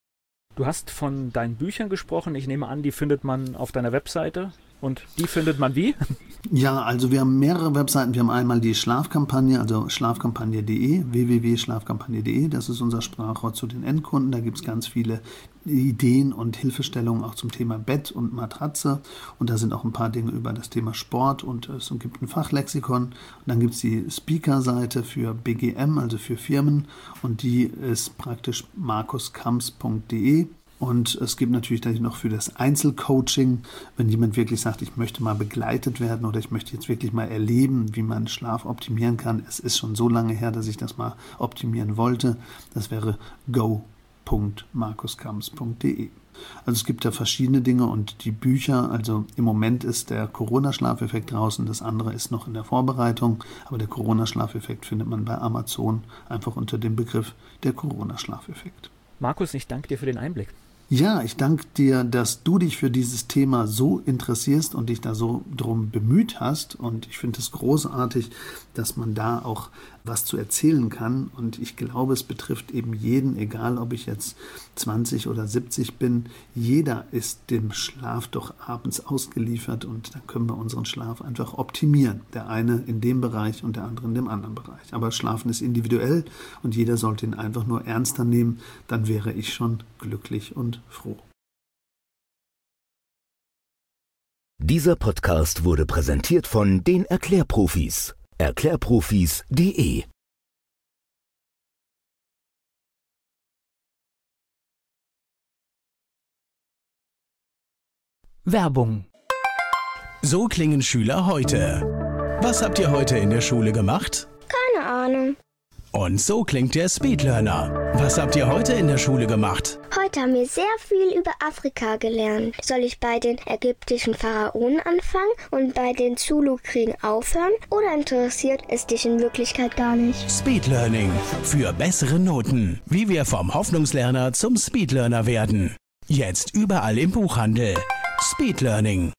[SPEAKER 4] Du hast von deinen Büchern gesprochen. Ich nehme an, die findet man auf deiner Webseite. Und die findet man wie?
[SPEAKER 5] Ja, also wir haben mehrere Webseiten. Wir haben einmal die Schlafkampagne, also schlafkampagne punkt de, w w w punkt schlafkampagne punkt de. Das ist unser Sprachrohr zu den Endkunden. Da gibt es ganz viele Ideen und Hilfestellungen auch zum Thema Bett und Matratze. Und da sind auch ein paar Dinge über das Thema Sport und es gibt ein Fachlexikon. Und dann gibt es die Speaker-Seite für B G M, also für Firmen. Und die ist praktisch markus kamps punkt de. Und es gibt natürlich dann noch für das Einzelcoaching, wenn jemand wirklich sagt, ich möchte mal begleitet werden oder ich möchte jetzt wirklich mal erleben, wie man Schlaf optimieren kann. Es ist schon so lange her, dass ich das mal optimieren wollte. Das wäre go punkt markus kamps punkt de. Also es gibt da verschiedene Dinge und die Bücher, also im Moment ist der Corona-Schlafeffekt draußen, das andere ist noch in der Vorbereitung, aber der Corona-Schlafeffekt findet man bei Amazon einfach unter dem Begriff der Corona-Schlafeffekt.
[SPEAKER 4] Markus, ich danke dir für den Einblick.
[SPEAKER 5] Ja, ich danke dir, dass du dich für dieses Thema so interessierst und dich da so drum bemüht hast. Und ich finde es großartig, dass man da auch was zu erzählen kann. Und ich glaube, es betrifft eben jeden, egal ob ich jetzt zwanzig oder siebzig bin. Jeder ist dem Schlaf doch abends ausgeliefert und dann können wir unseren Schlaf einfach optimieren. Der eine in dem Bereich und der andere in dem anderen Bereich. Aber Schlafen ist individuell und jeder sollte ihn einfach nur ernster nehmen. Dann wäre ich schon glücklich und froh.
[SPEAKER 3] Dieser Podcast wurde präsentiert von den Erklärprofis. Erklärprofis punkt de
[SPEAKER 1] Werbung. So klingen Schüler heute. Was habt ihr heute in der Schule gemacht?
[SPEAKER 2] Keine Ahnung.
[SPEAKER 1] Und so klingt der Speedlearner. Was habt ihr heute in der Schule gemacht?
[SPEAKER 2] Heute haben wir sehr viel über Afrika gelernt. Soll ich bei den ägyptischen Pharaonen anfangen und bei den Zulu-Kriegen aufhören? Oder interessiert es dich in Wirklichkeit gar nicht?
[SPEAKER 1] Speedlearning. Für bessere Noten. Wie wir vom Hoffnungslerner zum Speedlearner werden. Jetzt überall im Buchhandel. Speedlearning.